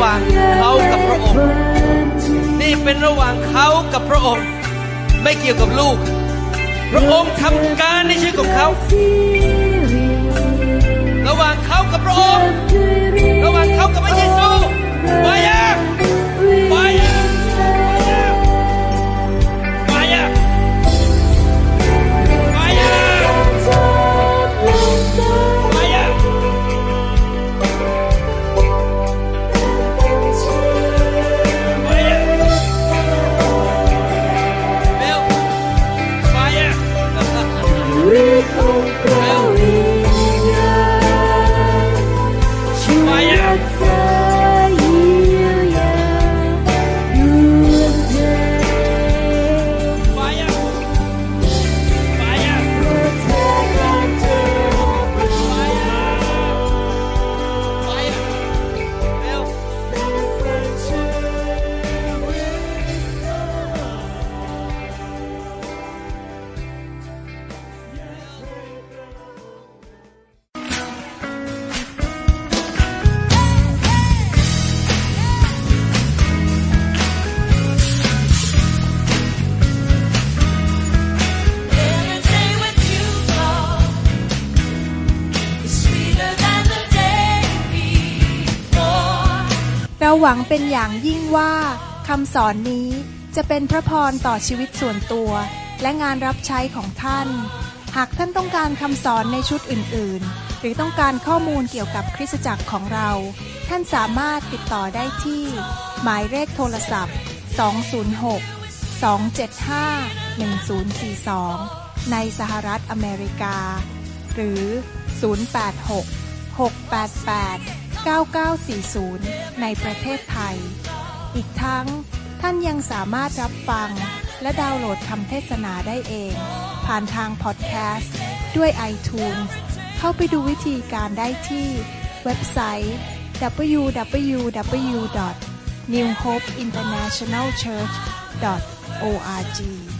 หว่างเขากับพระองค์นี่เป็นระหว่างเขากับพระองค์ไม่เกี่ยวกับลูกพระองค์ทำการในชีวิตของเขาระหว่างเขากับพระองค์ระหว่างเขากับพระเยซูไปยังไปยังไปยังไปยังไปยังไปยังเบลไปยังเบลเราหวังเป็นอย่างยิ่งว่าคำสอนนี้จะเป็นพระพรต่อชีวิตส่วนตัวและงานรับใช้ของท่านหากท่านต้องการคำสอนในชุดอื่นๆหรือต้องการข้อมูลเกี่ยวกับคริสตจักรของเราท่านสามารถติดต่อได้ที่หมายเลขโทรศัพท์สอง ศูนย์ หก สอง เจ็ด ห้า หนึ่ง ศูนย์ สี่ สองในสหรัฐอเมริกาหรือศูนย์ แปด หก หก แปด แปด เก้า เก้า สี่ ศูนย์ในประเทศไทยอีกทั้งท่านยังสามารถรับฟังและดาวน์โหลดคำเทศนาได้เองผ่านทางพอดแคสต์ด้วย iTunes เข้าไปดูวิธีการได้ที่เว็บไซต์ ดับเบิลยู ดับเบิลยู ดับเบิลยู ดอท นิว โฮป อินเตอร์เนชั่นแนล เชิร์ช ดอท โอ อาร์ จี